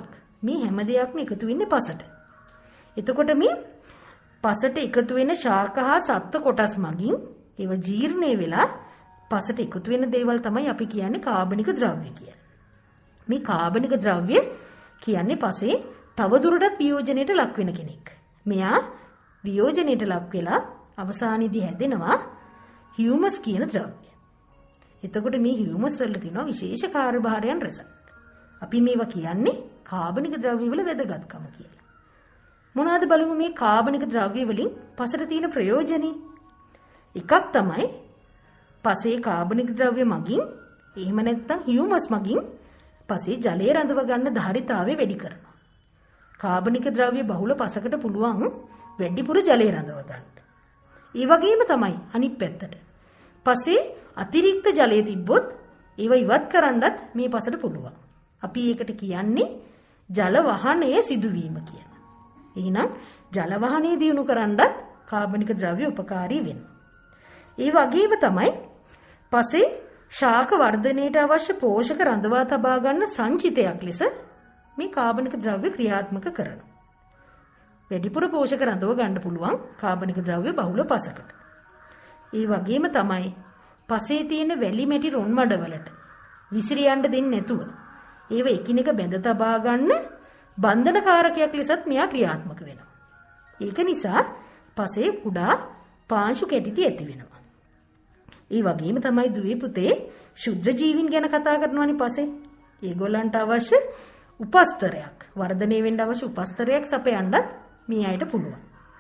මේ හැම දෙයක්ම එකතු වෙන්නේ පසට. එතකොට මේ පසට එකතු වෙන ශාක හා සත්ත්ව කොටස් මගින් ඒව ජීර්ණය වෙලා පසට එකතු වෙන දේවල් තමයි අපි කියන්නේ කාබනික ද්‍රව්‍ය කියලා. මේ කාබනික ද්‍රව්‍ය කියන්නේ පසේ තවදුරටත් වියෝජනයට ලක් වෙන කෙනෙක්. මෙයා වියෝජනයට ලක් වෙලා අවසානයේදී හැදෙනවා හියුමස් කියන ද්‍රව්‍ය. එතකොට මේ හියුමස් වල තියෙනවා විශේෂ කාර්යභාරයන් රසක්. අපි මේවා කියන්නේ කාබනික ද්‍රව්‍ය වල වැදගත්කම කියලා. මොනවාද බලමු මේ කාබනික ද්‍රව්‍ය වලින් පසට තියෙන ප්‍රයෝජනෙ. එකක් තමයි පසේ කාබනික ද්‍රව්‍ය මගින් එහෙම නැත්නම් හියුමස් මගින් පසේ ජලය රඳව ගන්න ධාරිතාවය වැඩි කරනවා. කාබනික ද්‍රව්‍ය බහුල පසකට පුළුවන් වැඩිපුර ජලය රඳව ගන්න. ඒ වගේම තමයි අනිත් පැත්තට. පසේ අතිරික්ත ජලය තිබ්බොත් ඒව ඉවත් කරන්නත් මේ පසට පුළුවන්. අපි ඒකට කියන්නේ ජල වහනයේ සිදුවීම කියලා. එහෙනම් ජල වහනය දියුණු කරන්නත් කාබනික ද්‍රව්‍ය උපකාරී වෙනවා. ඒ වගේම තමයි පසේ ශාක වර්ධනයට අවශ්‍ය පෝෂක රඳවා තබා ගන්න සංචිතයක් ලෙස මේ කාබනික ද්‍රව්‍ය ක්‍රියාත්මක කරනවා. වැඩිපුර පෝෂක රඳව ගන්න පුළුවන් කාබනික ද්‍රව්‍ය බහුල පසකට. ඒ වගේම තමයි පසේ තියෙන වැලි මැටි රොන් මඩවලට විසිරියන්න දෙන්නේ නැතුව ඒව එකිනෙක බැඳ තබා ගන්න බන්ධනකාරකයක් ලෙසත් මෙයා ක්‍රියාත්මක වෙනවා. ඒක නිසා පසේ කුඩා පාංශු කැටිති ඇති වෙනවා. ඒ වගේම තමයි දුවේ පුතේ ශුද්ධ ජීවීන් ගැන කතා කරනවානේ පසේ. ඒගොල්ලන්ට අවශ්‍ය උපස්තරයක් වර්ධනය වෙන්න අවශ්‍ය උපස්තරයක් සපයන්නත් මේ අයට පුළුවන්.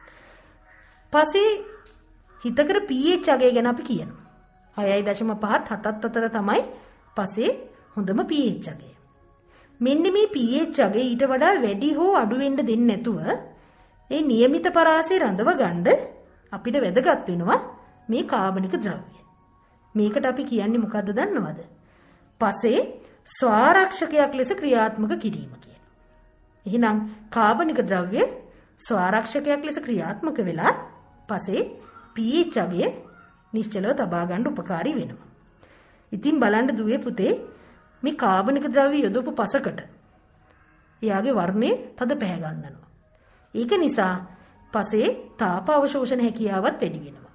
පසේ හිතකර pH අගය ගැන අපි කියනවා. 6.5ත් 7ත් අතර තමයි පසේ හොඳම pH අගය. මෙන්න මේ pH අගය ඊට වඩා වැඩි හෝ අඩු වෙන්න දෙන්නේ නැතුව ඒ નિયમિત පරාසය රඳව ගන්න අපිට වැදගත් වෙනවා මේ කාබනික ද්‍රව්‍ය. මේකට අපි කියන්නේ මොකද්ද දන්නවද? පසේ ස්වාරක්ෂකයක් ලෙස ක්‍රියාත්මක කිරීම කියන. එහෙනම් කාබනික ද්‍රව්‍ය ස්වාරක්ෂකයක් ලෙස ක්‍රියාත්මක වෙලා පසේ pH අගය නිශ්චලව තබා ගන්න උපකාරී වෙනවා. ඉතින් බලන්න දුවේ පුතේ මේ කාබනික ද්‍රව්‍ය යොදවපු පසකට එයාගේ වර්ණය තද පැහැ ගන්නවා. ඒක නිසා පසේ තාප අවශෝෂණ හැකියාවත් වැඩි වෙනවා.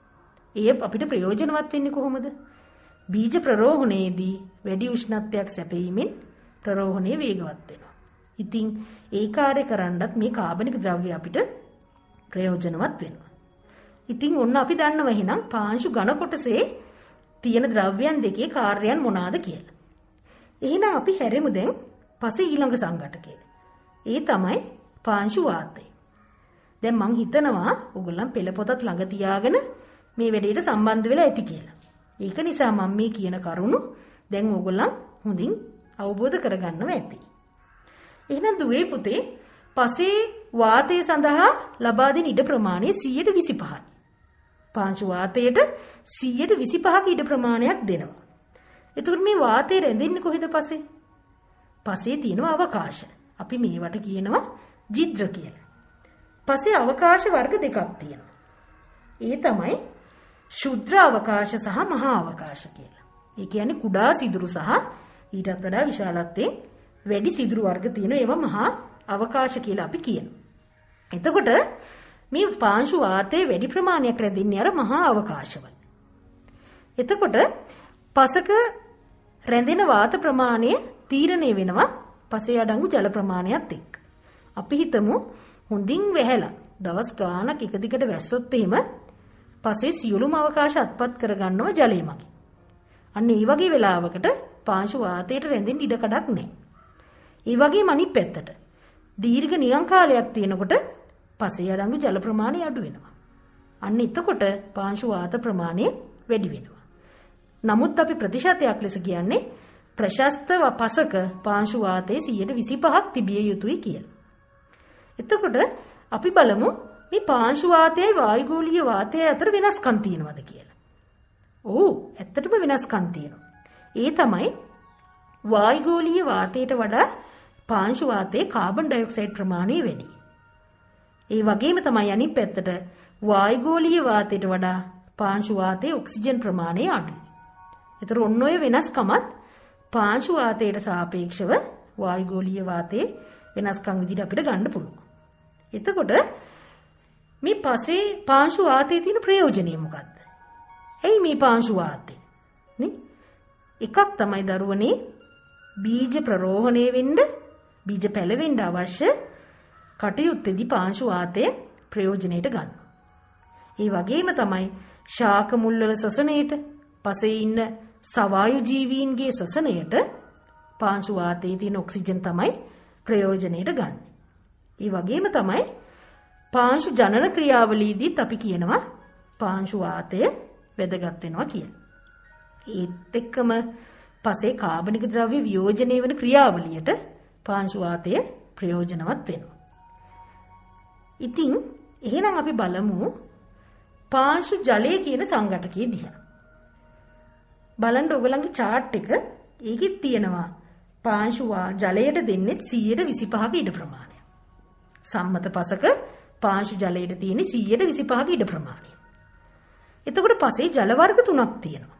ඒ අපිට ප්‍රයෝජනවත් වෙන්නේ කොහොමද? බීජ ප්‍රරෝහණයේදී වැඩි උෂ්ණත්වයක් සැපයීමෙන් ප්‍රරෝහණය වේගවත් වෙනවා. ඉතින් ඒ කාර්ය කරන්නත් මේ කාබනික ද්‍රව්‍ය අපිට ප්‍රයෝජනවත් වෙනවා. ඉතින් ඔන්න අපි දන්නවා එහෙනම් පාංශු ඝන කොටසේ තියෙන ද්‍රව්‍යයන් දෙකේ කාර්යයන් මොනවාද කියලා. එහෙනම් අපි හැරෙමු දැන් පසේ ඊළඟ සංඝටකයට. ඒ තමයි පාංශු වාතය. දැන් මං හිතනවා ඔයගොල්ලන් පෙළ පොතත් ළඟ තියාගෙන මේ වැඩේට සම්බන්ධ වෙලා ඇති කියලා. ඒක නිසා මම මේ කියන කරුණු දැන් ඕගොල්ලන් හොඳින් අවබෝධ කරගන්නව ඇති. එහෙනම් දුවේ පුතේ පසේ වාතය සඳහා ලබා දෙන ඉඩ ප්‍රමාණය 125යි. පාංශු වාතයට 125ක ඉඩ ප්‍රමාණයක් දෙනවා. එතකොට මේ වාතය රැඳෙන්නේ කොහෙද පසේ? පසේ තියෙනවා අවකාශ. අපි මේවට කියනවා ජිද්‍ර කියලා. පසේ අවකාශ වර්ග දෙකක් තියෙනවා. ඒ තමයි ශුද්‍ර අවකාශ සහ මහා අවකාශ කියලා. ඒ කියන්නේ කුඩා සිදුරු සහ ඊටත් වඩා විශාලත්වයෙන් වැඩි සිදුරු වර්ග තියෙන ඒවා මහා අවකාශ කියලා අපි කියනවා. එතකොට මේ පාංශු වාතයේ වැඩි ප්‍රමාණයක් රැඳෙන්නේ අර මහා අවකාශවල. එතකොට පසක රැඳෙන වාත ප්‍රමාණය තීරණය වෙනවා පසේ අඩංගු ජල ප්‍රමාණයත් එක්ක. අපි හිතමු හොඳින් වැහැලා දවස් ගාණක් එක දිගට වැස්සොත් එහෙම පසේ සියලුම අවකාශ අත්පත් කරගන්නව ජලය මගින්. අන්න ඒ වගේ වෙලාවකට පාංශු වාතයට රැඳෙන්න ඉඩ කඩක් නැහැ. ඒ වගේම අනිත් පැත්තට දීර්ඝ නියං කාලයක් තියෙනකොට පසේ අඩංගු ජල ප්‍රමාණය අඩු වෙනවා. අන්න එතකොට පාංශු වාත ප්‍රමාණය වැඩි වෙනවා. නමුත් අපි ප්‍රතිශතයක් ලෙස කියන්නේ ප්‍රශස්ත පසක පාංශු වාතයේ 125ක් තිබිය යුතුයි කියලා. එතකොට අපි බලමු මේ පාංශු වාතයයි වායුගෝලීය වාතයයි අතර වෙනස්කම් තියෙනවද කියලා. ඔව්, ඇත්තටම වෙනස්කම් තියෙනවා. ඒ තමයි වායුගෝලීය වාතයට වඩා පාංශු වාතයේ කාබන් ඩයොක්සයිඩ් ප්‍රමාණය වැඩි. ඒ වගේම තමයි අනිත් පැත්තට වායුගෝලීය වාතයට වඩා පාංශු වාතයේ ඔක්සිජන් ප්‍රමාණය අඩුයි. ඒතර ඔන්න ඔය වෙනස්කමත් පාංශු වාතයට සාපේක්ෂව වායුගෝලීය වාතයේ වෙනස්කම් විදිහට අපිට ගන්න පුළුවන්. එතකොට මේ පසේ පාංශු වාතයේ තියෙන ප්‍රයෝජනය මොකක්ද? එයි මේ පාංශු වාතය නේ එකක් තමයි දරුවනේ බීජ ප්‍රරෝහණය වෙන්න බීජ පැලවෙන්න අවශ්‍ය කටයුත්තේදී පාංශු වාතය ප්‍රයෝජනෙට ගන්න. ඒ වගේම තමයි ශාක මුල්වල ශ්වසනයේට පසේ ඉන්න සවායු ජීවීන්ගේ ශ්වසනයට පාංශු වාතයේ තියෙන ඔක්සිජන් තමයි ප්‍රයෝජනෙට ගන්න. ඒ වගේම තමයි පාංශු ජනන ක්‍රියාවලියේදීත් අපි කියනවා පාංශු වාතය වැදගත් වෙනවා කියලා. ඒත් එක්කම පසේ කාබනික ද්‍රව්‍ය වියෝජනය වෙන ක්‍රියාවලියට පාංශු වාතය ප්‍රයෝජනවත් වෙනවා. ඉතින් එහෙනම් අපි බලමු පාංශු ජලය කියන සංඝටකයේ දිහා. බලන්න ඔයගලන්ගේ chart එක ඒකෙත් තියෙනවා පාංශු ජලයට දෙන්නේ 125ක ඉඩ ප්‍රමාණය. සම්මත පසක පාංශු ජලයට තියෙන 125ක ඉඩ ප්‍රමාණය. එතකොට පසේ ජල වර්ග තුනක් තියෙනවා.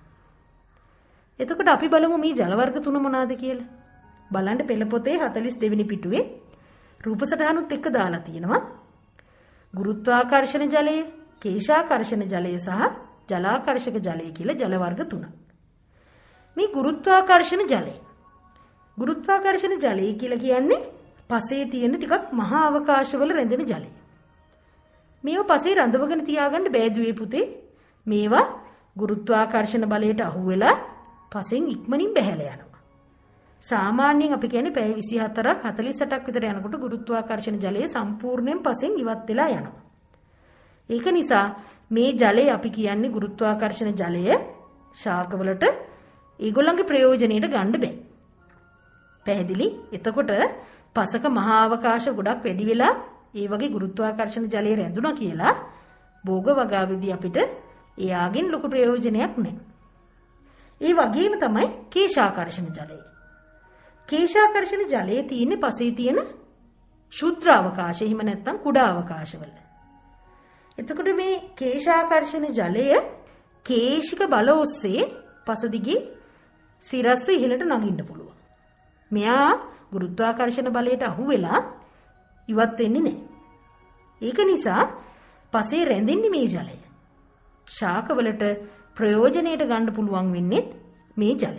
එතකොට අපි බලමු මේ ජල වර්ග තුන මොනවාද කියලා. බලන්න පෙළ පොතේ 42 වෙනි පිටුවේ රූප සටහනුත් එක්ක දාලා තියෙනවා. ගුරුත්වාකර්ෂණ ජලය, කේශාකර්ෂණ ජලය සහ ජලාකර්ෂක ජලය කියලා ජල වර්ග තුනක්. මේ ගුරුත්වාකර්ෂණ ජලය. ගුරුත්වාකර්ෂණ ජලය කියලා කියන්නේ පසේ තියෙන ටිකක් මහා අවකාශවල රැඳෙන ජලය. මේවා පසේ රඳවගෙන තියාගන්න බෑ දුවේ පුතේ. මේවා ගුරුත්වාකර්ෂණ බලයට අහු වෙලා පසෙන් ඉක්මනින් බැහැලා යනවා. සාමාන්‍යයෙන් අපි කියන්නේ පැය 24ක් 48ක් විතර යනකොට ගුරුත්වාකර්ෂණ ජලය සම්පූර්ණයෙන් පසෙන් ඉවත් වෙලා යනවා. ඒක නිසා මේ ජලය අපි කියන්නේ ගුරුත්වාකර්ෂණ ජලය ශාකවලට ඒගොල්ලන්ගේ ප්‍රයෝජනෙට ගන්න බෑ. පැහැදිලි? එතකොට පසක මහා අවකාශ ගොඩක් වැඩි වෙලා ඒ වගේ ගුරුත්වාකර්ෂණ ජලය රැඳුණා කියලා භෝග වගාවේදී අපිට එයාගෙන් ලොකු ප්‍රයෝජනයක් නැහැ. ඒ වගේම තමයි කේශාකර්ෂණ ජලය. කේශාකර්ෂණ ජලයේ තියෙන්නේ පසේ තියෙන ශුද්ධ අවකාශ, එහෙම නැත්නම් කුඩා අවකාශවල. එතකොට මේ කේශාකර්ෂණ ජලය කේශික බල ඔස්සේ පස දිගේ සිරස්ව ඉහළට නගින්න පුළුවන්. මෙයා ගුරුත්වාකර්ෂණ බලයට අහු වෙලා ඉවත් වෙන්නේ නැහැ. ඒක නිසා පසේ රැඳෙන්නේ මේ ජලය. ශාකවලට ප්‍රයෝජනෙට ගන්න පුළුවන් වෙන්නේ මේ ජලය.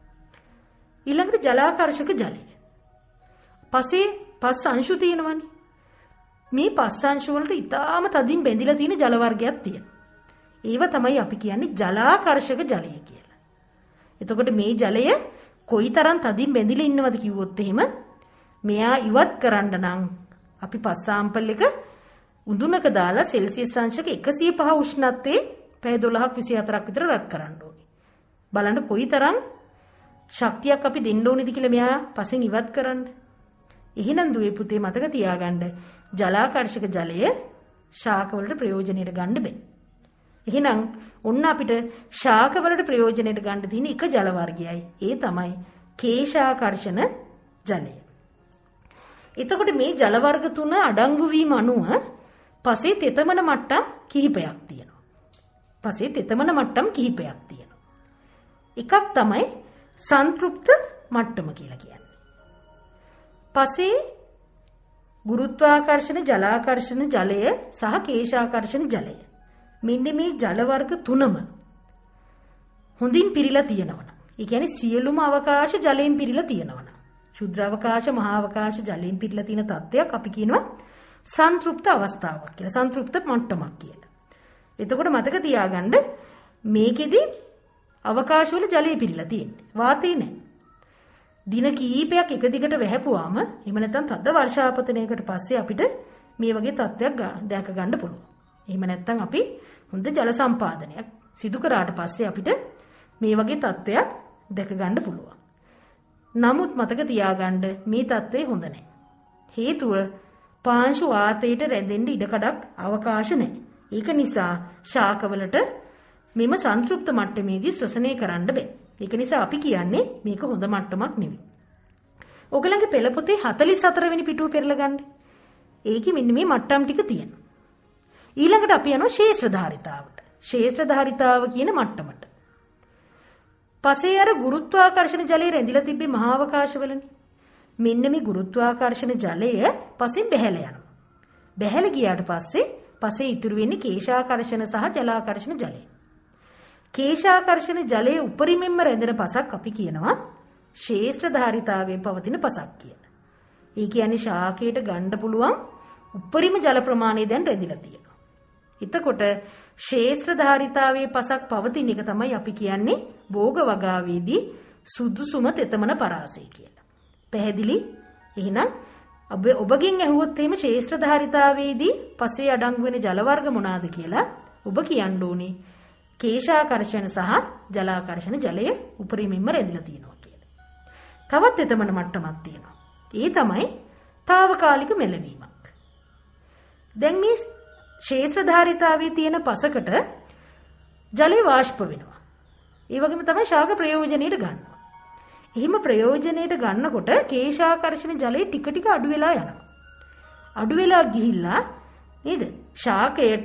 ඊළඟට ජලාකර්ෂක ජලය. පසේ පස් අංශු තියෙනවනේ. මේ පස් අංශු වලට ඊටාම තදින් බැඳිලා තියෙන ජල වර්ගයක් තියෙනවා. ඒව තමයි අපි කියන්නේ ජලාකර්ෂක ජලය කියලා. එතකොට මේ ජලය කොයිතරම් තදින් බැඳිලා ඉන්නවද කිව්වොත් එහෙම මෙයා ඉවත් කරන්න නම් අපි පස් සාම්පල් එක උඳුනක දාලා සෙල්සියස් අංශක 105 උෂ්ණත්වයේ පැය 12ක් 24ක් විතර රත් කරන්න ඕනේ. බලන්න කොයිතරම් ශක්තියක් අපි දෙන්න ඕනේද කියලා මෙයා පසෙන් ඉවත් කරන්න. එහෙනම් දුවේ පුතේ මතක තියාගන්න ජලාකර්ෂක ජලය ශාකවලට ප්‍රයෝජනෙට ගන්න බෑ. එහෙනම් ඔන්න අපිට ශාකවලට ප්‍රයෝජනෙට ගන්න තියෙන එක ජල වර්ගයයි. ඒ තමයි කේශාකර්ෂණ ජලය. එතකොට මේ ජල වර්ග තුන අඩංගු වීම අනුව පසේ තෙතමන මට්ටම් කිහිපයක් තියෙනවා. පසේ තෙතමන මට්ටම් කිහිපයක් තියෙනවා. එකක් තමයි සංතෘප්ත මට්ටම කියලා කියන්නේ. පසේ ගුරුත්වාකර්ෂණ, ජලාකර්ෂණ ජලය සහ කේශාකර්ෂණ ජලය. මෙන්න මේ ජල වර්ග තුනම හොඳින් පිරීලා තියෙනවනම්, ඒ කියන්නේ සියලුම අවකාශ ජලයෙන් පිරීලා තියෙනවනම්, ශුද්ධ අවකාශ, මහා අවකාශ ජලයෙන් පිරීලා තියෙන තත්ත්වයක් අපි කියනවා සංතෘප්ත අවස්ථාවක් කියලා. සංතෘප්ත මට්ටමක් කියලා. එතකොට මතක තියාගන්න මේකෙදි අවකාශවල ජලය පිරීලා තියෙන්නේ. වාතේ නැහැ. දින කීපයක් එක දිගට වැහැපුවාම එහෙම නැත්නම් තද වර්ෂාපතනයකට පස්සේ අපිට මේ වගේ තත්ත්වයක් දැක ගන්න පුළුවන්. එහෙම නැත්නම් අපි හොඳ ජල සම්පාදනයක් සිදු කරාට පස්සේ අපිට මේ වගේ තත්ත්වයක් දැක ගන්න පුළුවන්. නමුත් මතක තියාගන්න මේ තත්ත්වය හොඳ නැහැ. හේතුව පාංශු වාතයට රැඳෙන්න ඉඩකඩක් අවකාශ නැහැ. ඒක නිසා ශාකවලට මෙම සංතෘප්ත මට්ටමේදී ශ්වසනය කරන්න බෑ. ඒක නිසා අපි කියන්නේ මේක හොඳ මට්ටමක් නෙවෙයි. ඔයගලගේ පෙළ පොතේ 44 වෙනි පිටුව පෙරලා ගන්න. ඒකේ මෙන්න මේ මට්ටම් ටික තියෙනවා. ඊළඟට අපි යනවා ශේෂ්ත්‍ර ධාරිතාවට. ශේෂ්ත්‍ර ධාරිතාව කියන මට්ටමට. පසේ අර ගුරුත්වාකර්ෂණ ජලය රැඳිලා තිබ්බේ මහා අවකාශවලනේ. මෙන්න මේ ගුරුත්වාකර්ෂණ ජලය පසෙන් බැහැල යනවා. බැහැල ගියාට පස්සේ පසේ ඉතුරු වෙන්නේ කේශාකර්ෂණ සහ ජලාකර්ෂණ ජලය. කේශාකර්ෂණ ජලයේ උපරිමෙන්ම රැඳෙන පසක් අපි කියනවා ශේෂ්ත්‍රධාරිතාවයේ පවතින පසක් කියලා. ඒ කියන්නේ ශාකයට ගන්න පුළුවන් උපරිම ජල ප්‍රමාණය දැන් රැඳිලා තියෙනවා. එතකොට ශේෂ්ත්‍රධාරිතාවයේ පසක් පවතින එක තමයි අපි කියන්නේ භෝග වගාවේදී සුදුසුම තෙතමන පරාසය කියලා. පැහැදිලි? එහෙනම් ඔබගෙන් ඇහුවොත් එහෙම ශේෂ්ත්‍රධාරිතාවේදී පසේ අඩංගු වෙන ජල වර්ග මොනවාද කියලා ඔබ කියන්න ඕනේ. කේශාකර්ෂණ සහ ජලාකර්ෂණ ජලය උපරිමෙන්ම රැඳිලා තියෙනවා කියලා. තවත් එතමන මට්ටමක් තියෙනවා. ඒ තමයි తాවකාලික මෙලවීමක්. දැන් මේ ශේෂ්ත්‍රධාරිතාවයේ තියෙන පසකට ජලය වාෂ්ප වෙනවා. ඒ වගේම තමයි ශාක ප්‍රයෝජනෙට ගන්නවා. එහෙම ප්‍රයෝජනෙට ගන්නකොට කේශාකර්ෂණ ජලය ටික ටික අඩු වෙලා යනවා. අඩු වෙලා ගිහිල්ලා නේද? ශාකයට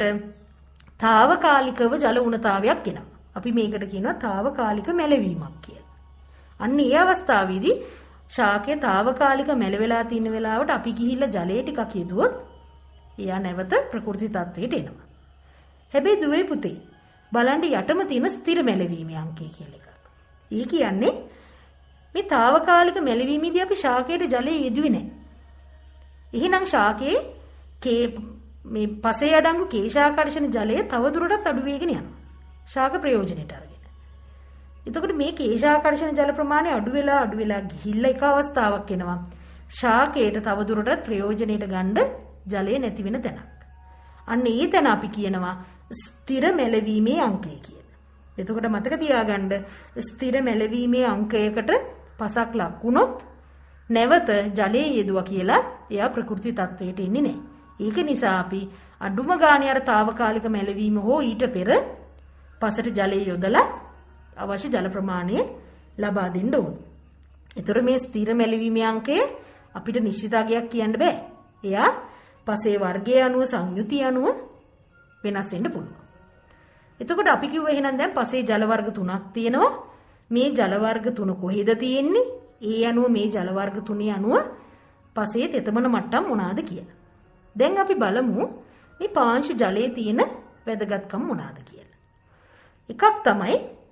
తాවකාලිකව ජල උණතාවයක් එනවා. අපි මේකට කියනවා తాවකාලික මැලවීමක් කියලා. අන්න ඒ අවස්ථාවේදී ශාකයේ తాවකාලික මැලවෙලා තියෙන වෙලාවට අපි ගිහිල්ලා ජලය ටිකක් යෙදුවොත් එයා නැවත ප්‍රකෘති තත්ත්වයට එනවා. හැබැයි දුවේ පුතේ බලන්න යටම තියෙන ස්ථිර මැලවීමේ අංකය කියලා එකක්. ඒ කියන්නේ මේ తాවකාලික මැලවීමේදී අපි ශාකයට ජලය යෙදුවේ නැහැ. එහෙනම් ශාකයේ මේ පසේ අඩංගු කේශාකර්ෂණ ජලය තවදුරටත් අඩු වෙගෙන යනවා. ශාක ප්‍රයෝජනෙට අරගෙන. එතකොට මේ කේශාකර්ෂණ ජල ප්‍රමාණය අඩු වෙලා ගිහිල්ලා එක අවස්ථාවක් එනවා. ශාකයට තවදුරටත් ප්‍රයෝජනෙට ගන්න ජලය නැති වෙන තැනක්. අන්න ඒ තැන අපි කියනවා ස්ථිර මැලවීමේ අංකය කියලා. එතකොට මතක තියාගන්න ස්ථිර මැලවීමේ අංකයකට පසක් ලක් වුණොත් නැවත ජලයේ යෙදුවා කියලා එයා ප්‍රකෘති තත්වයට එන්නේ නැහැ. ඒක නිසා අපි අඩුම ගානේ අර తాවකාලික මැලවීම හෝ ඊට පෙර පසට ජලය යොදලා අවශ්‍ය ජල ප්‍රමාණය ලබා දෙන්න ඕනේ. ඒතර මේ ස්ථිර මැලවීමේ අංකය අපිට නිශ්චිත අගයක් කියන්න බෑ. එයා පසේ වර්ගයේ අණුව සංයුතිය අණුව වෙනස් වෙන්න පුළුවන්. එතකොට අපි කිව්ව එහෙනම් දැන් පසේ ජල වර්ග තුනක් තියෙනවා. මේ ජල වර්ග තුන කොහෙද තියෙන්නේ? ඒ අණුව මේ ජල වර්ග තුනේ අණුව පසේ තෙතමන මට්ටම් මොනවාද කියලා. දැන් අපි බලමු මේ පාංශු ජලයේ තියෙන වැදගත්කම් මොනවාද කියලා. එකක් තමයි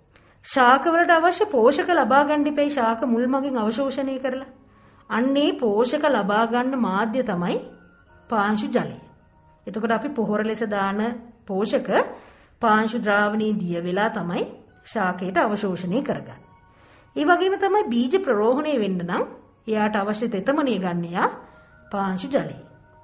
ශාකවලට අවශ්‍ය පෝෂක ලබා ගන්න ඉපේ ශාක මුල් මගින් අවශෝෂණය කරලා. අන්නේ පෝෂක ලබා ගන්න මාධ්‍ය තමයි පාංශු ජලය. එතකොට අපි පොහොර ලෙස දාන පෝෂක පාංශු ද්‍රාවණයේ දිය වෙලා තමයි ශාකයට අවශෝෂණය කරගන්නේ. ඒ වගේම තමයි බීජ ප්‍රරෝහණය වෙන්න නම් එයාට අවශ්‍ය තෙතමනය ගන්න යා පාංශු ජලය.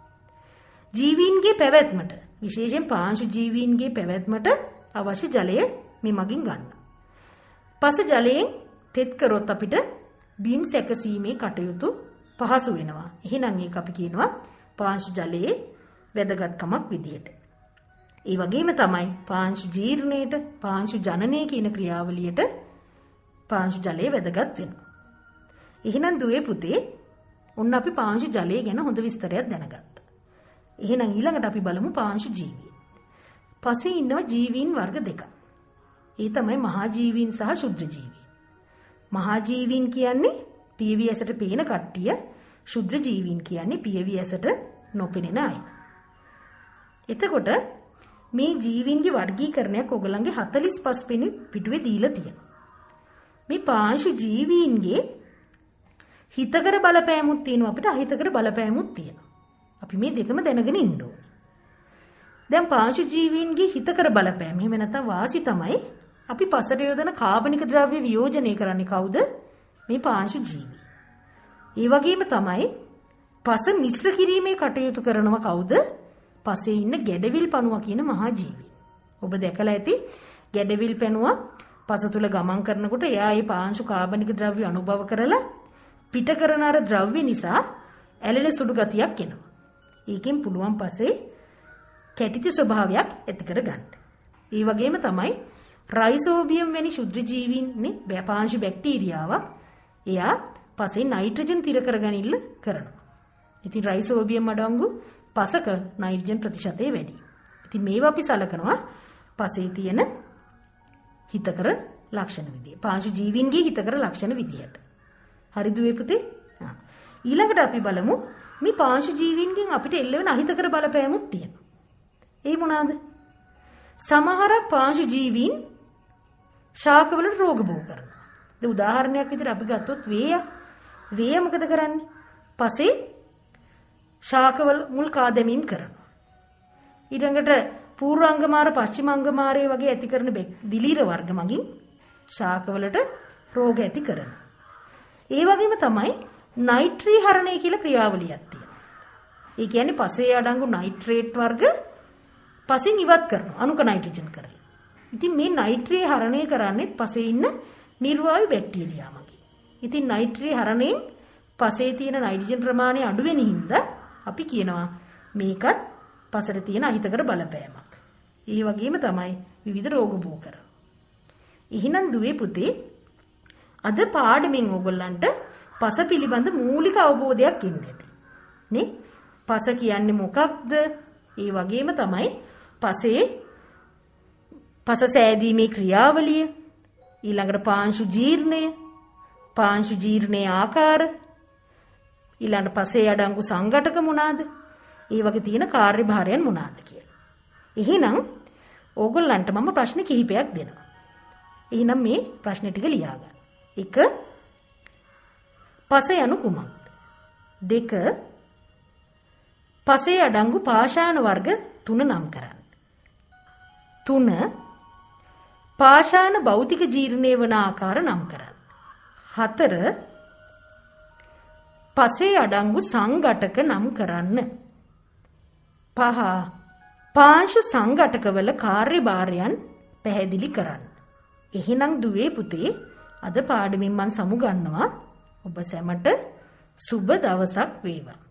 ජීවීන්ගේ පැවැත්මට විශේෂයෙන් පාංශු ජීවීන්ගේ පැවැත්මට අවශ්‍ය ජලය මේ මගින් ගන්න. පස ජලයෙන් තෙත් කරොත් අපිට බිම් සැකසීමේ කටයුතු පහසු වෙනවා. එහෙනම් ඒක අපි කියනවා පාංශු ජලයේ වැදගත්කමක් විදියට. ඒ වගේම තමයි පාංශු ජීර්ණයට, පාංශු ජනනය කියන ක්‍රියාවලියට පාංශු ජලය වැදගත් වෙනවා. එහෙනම් දුවේ පුතේ ඔන්න අපි පාංශු ජලය ගැන හොඳ විස්තරයක් දැනගත්තා. එහෙනම් ඊළඟට අපි බලමු පාංශු ජීවීන්. පසේ ඉන්නවා ජීවීන් වර්ග දෙකක්. ඒ තමයි මහා ජීවීන් සහ ශුද්‍ර ජීවීන්. මහා ජීවීන් කියන්නේ පියවි ඇසට පේන කට්ටිය, ශුද්‍ර ජීවීන් කියන්නේ පියවි ඇසට නොපෙනෙන අය. එතකොට මේ ජීවීන්ගේ වර්ගීකරණයක් ඔයගලන්ගේ 45 වෙනි පිටුවේ දීලා තියෙනවා. මේ පාංශු ජීවීන්ගේ හිතකර බලපෑමුත් තියෙනවා, අපිට අහිතකර බලපෑමුත් තියෙනවා. අපි මේ දෙකම දැනගෙන ඉන්න ඕනේ. දැන් පාංශු ජීවීන්ගේ හිතකර බලපෑම එහෙම නැත්නම් වාසි තමයි අපි පසට යොදන කාබනික ද්‍රව්‍ය වියෝජනය කරන්නේ කවුද? මේ පාංශු ජීවී. ඒ වගේම තමයි පස මිශ්‍ර කිරීමේ කටයුතු කරනව කවුද? පසේ ඉන්න ගැඩවිල් පණුවා කියන මහා ජීවී. ඔබ දැකලා ඇති ගැඩවිල් පණුවා පස තුල ගමන් කරනකොට එයා ඒ පාංශු කාබනික ද්‍රව්‍ය අනුභව කරලා පිට කරන අර ද්‍රව්‍ය නිසා ඇලෙන සුළු ගතියක් එනවා. ඒකෙන් පුළුවන් පසේ කැටිති ස්වභාවයක් ඇති කරගන්න. ඒ වගේම තමයි රයිසෝබියම් වැනි ශුද්‍ර ජීවීන්ගේ පාංශු බැක්ටීරියාවක් එයා පසේ නයිට්‍රජන් තිර කරගනින්න කරනවා. ඉතින් රයිසෝබියම් අඩංගු පසක නයිට්‍රජන් ප්‍රතිශතය වැඩි. ඉතින් මේවා අපි සලකනවා පසේ තියෙන හිතකර ලක්ෂණ විදිය. පාංශු ජීවීන්ගේ හිතකර ලක්ෂණ විදියට. හරිද මේ පුතේ? ඊළඟට අපි බලමු මේ පාංශු ජීවීන්ගෙන් අපිට එල්ල වෙන අහිතකර බලපෑමුත් තියෙනවා. ඒ මොනවාද? සමහර පාංශු ජීවීන් ශාකවලට රෝග බෝ කරනවා. දැන් උදාහරණයක් විදිහට අපි ගත්තොත් වේය මොකද කරන්නේ? පසේ ශාකවල මුල් කාදැමීම් කරනවා. ඊළඟට පූර්වාංගමාර පශ්චිමාංගමාරය වගේ ඇති කරන දිලීර වර්ග මගින් ශාකවලට රෝග ඇති කරනවා. ඒ වගේම තමයි නයිට්‍රී හරණය කියලා ක්‍රියාවලියක් තියෙනවා. ඒ කියන්නේ පසේ අඩංගු නයිට්‍රේට් වර්ග පසෙන් ඉවත් කරනවා අණුක නයිට්‍රජන් කරලා. ඉතින් මේ නයිට්‍රී හරණය කරන්නේ පසේ ඉන්න නිර්වායු බැක්ටීරියා මගින්. ඉතින් නයිට්‍රී හරණයෙන් පසේ තියෙන නයිට්‍රජන් ප්‍රමාණය අඩු වෙන හින්දා අපි කියනවා මේකත් පසට තියෙන අහිතකර බලපෑමක්. ඒ වගේම තමයි විවිධ රෝග බෝ කරනවා. එහෙනම් දුවේ පුතේ අද පාඩමෙන් ඕගොල්ලන්ට පස පිළිබඳ මූලික අවබෝධයක් එන්න ඇති. නේ? පස කියන්නේ මොකක්ද? ඒ වගේම තමයි පස සෑදීමේ ක්‍රියාවලිය, ඊළඟට පාංශු ජීර්ණයේ ආකාර, ඊළඟට පසේ අඩංගු සංඝටක මොනවාද? ඒ වගේ තියෙන කාර්යභාරයන් මොනවාද කියලා. එහෙනම් ඕගොල්ලන්ට මම ප්‍රශ්න කිහිපයක් දෙනවා. එහෙනම් මේ ප්‍රශ්න ටික ලියා ගන්න. 1. පස යනු කුමක්ද? 2. පසේ අඩංගු පාෂාණ වර්ග 3 නම් කරන්න. 3. පාෂාණ භෞතික ජීර්ණය වන ආකාර නම් කරන්න. 4. පසේ අඩංගු සංඝටක නම් කරන්න. 5. පාංශු සංඝටකවල කාර්යභාරයන් පැහැදිලි කරන්න. එහෙනම් දුවේ පුතේ අද පාඩමින් මම සමුගන්නවා. ඔබ සැමට සුබ දවසක් වේවා.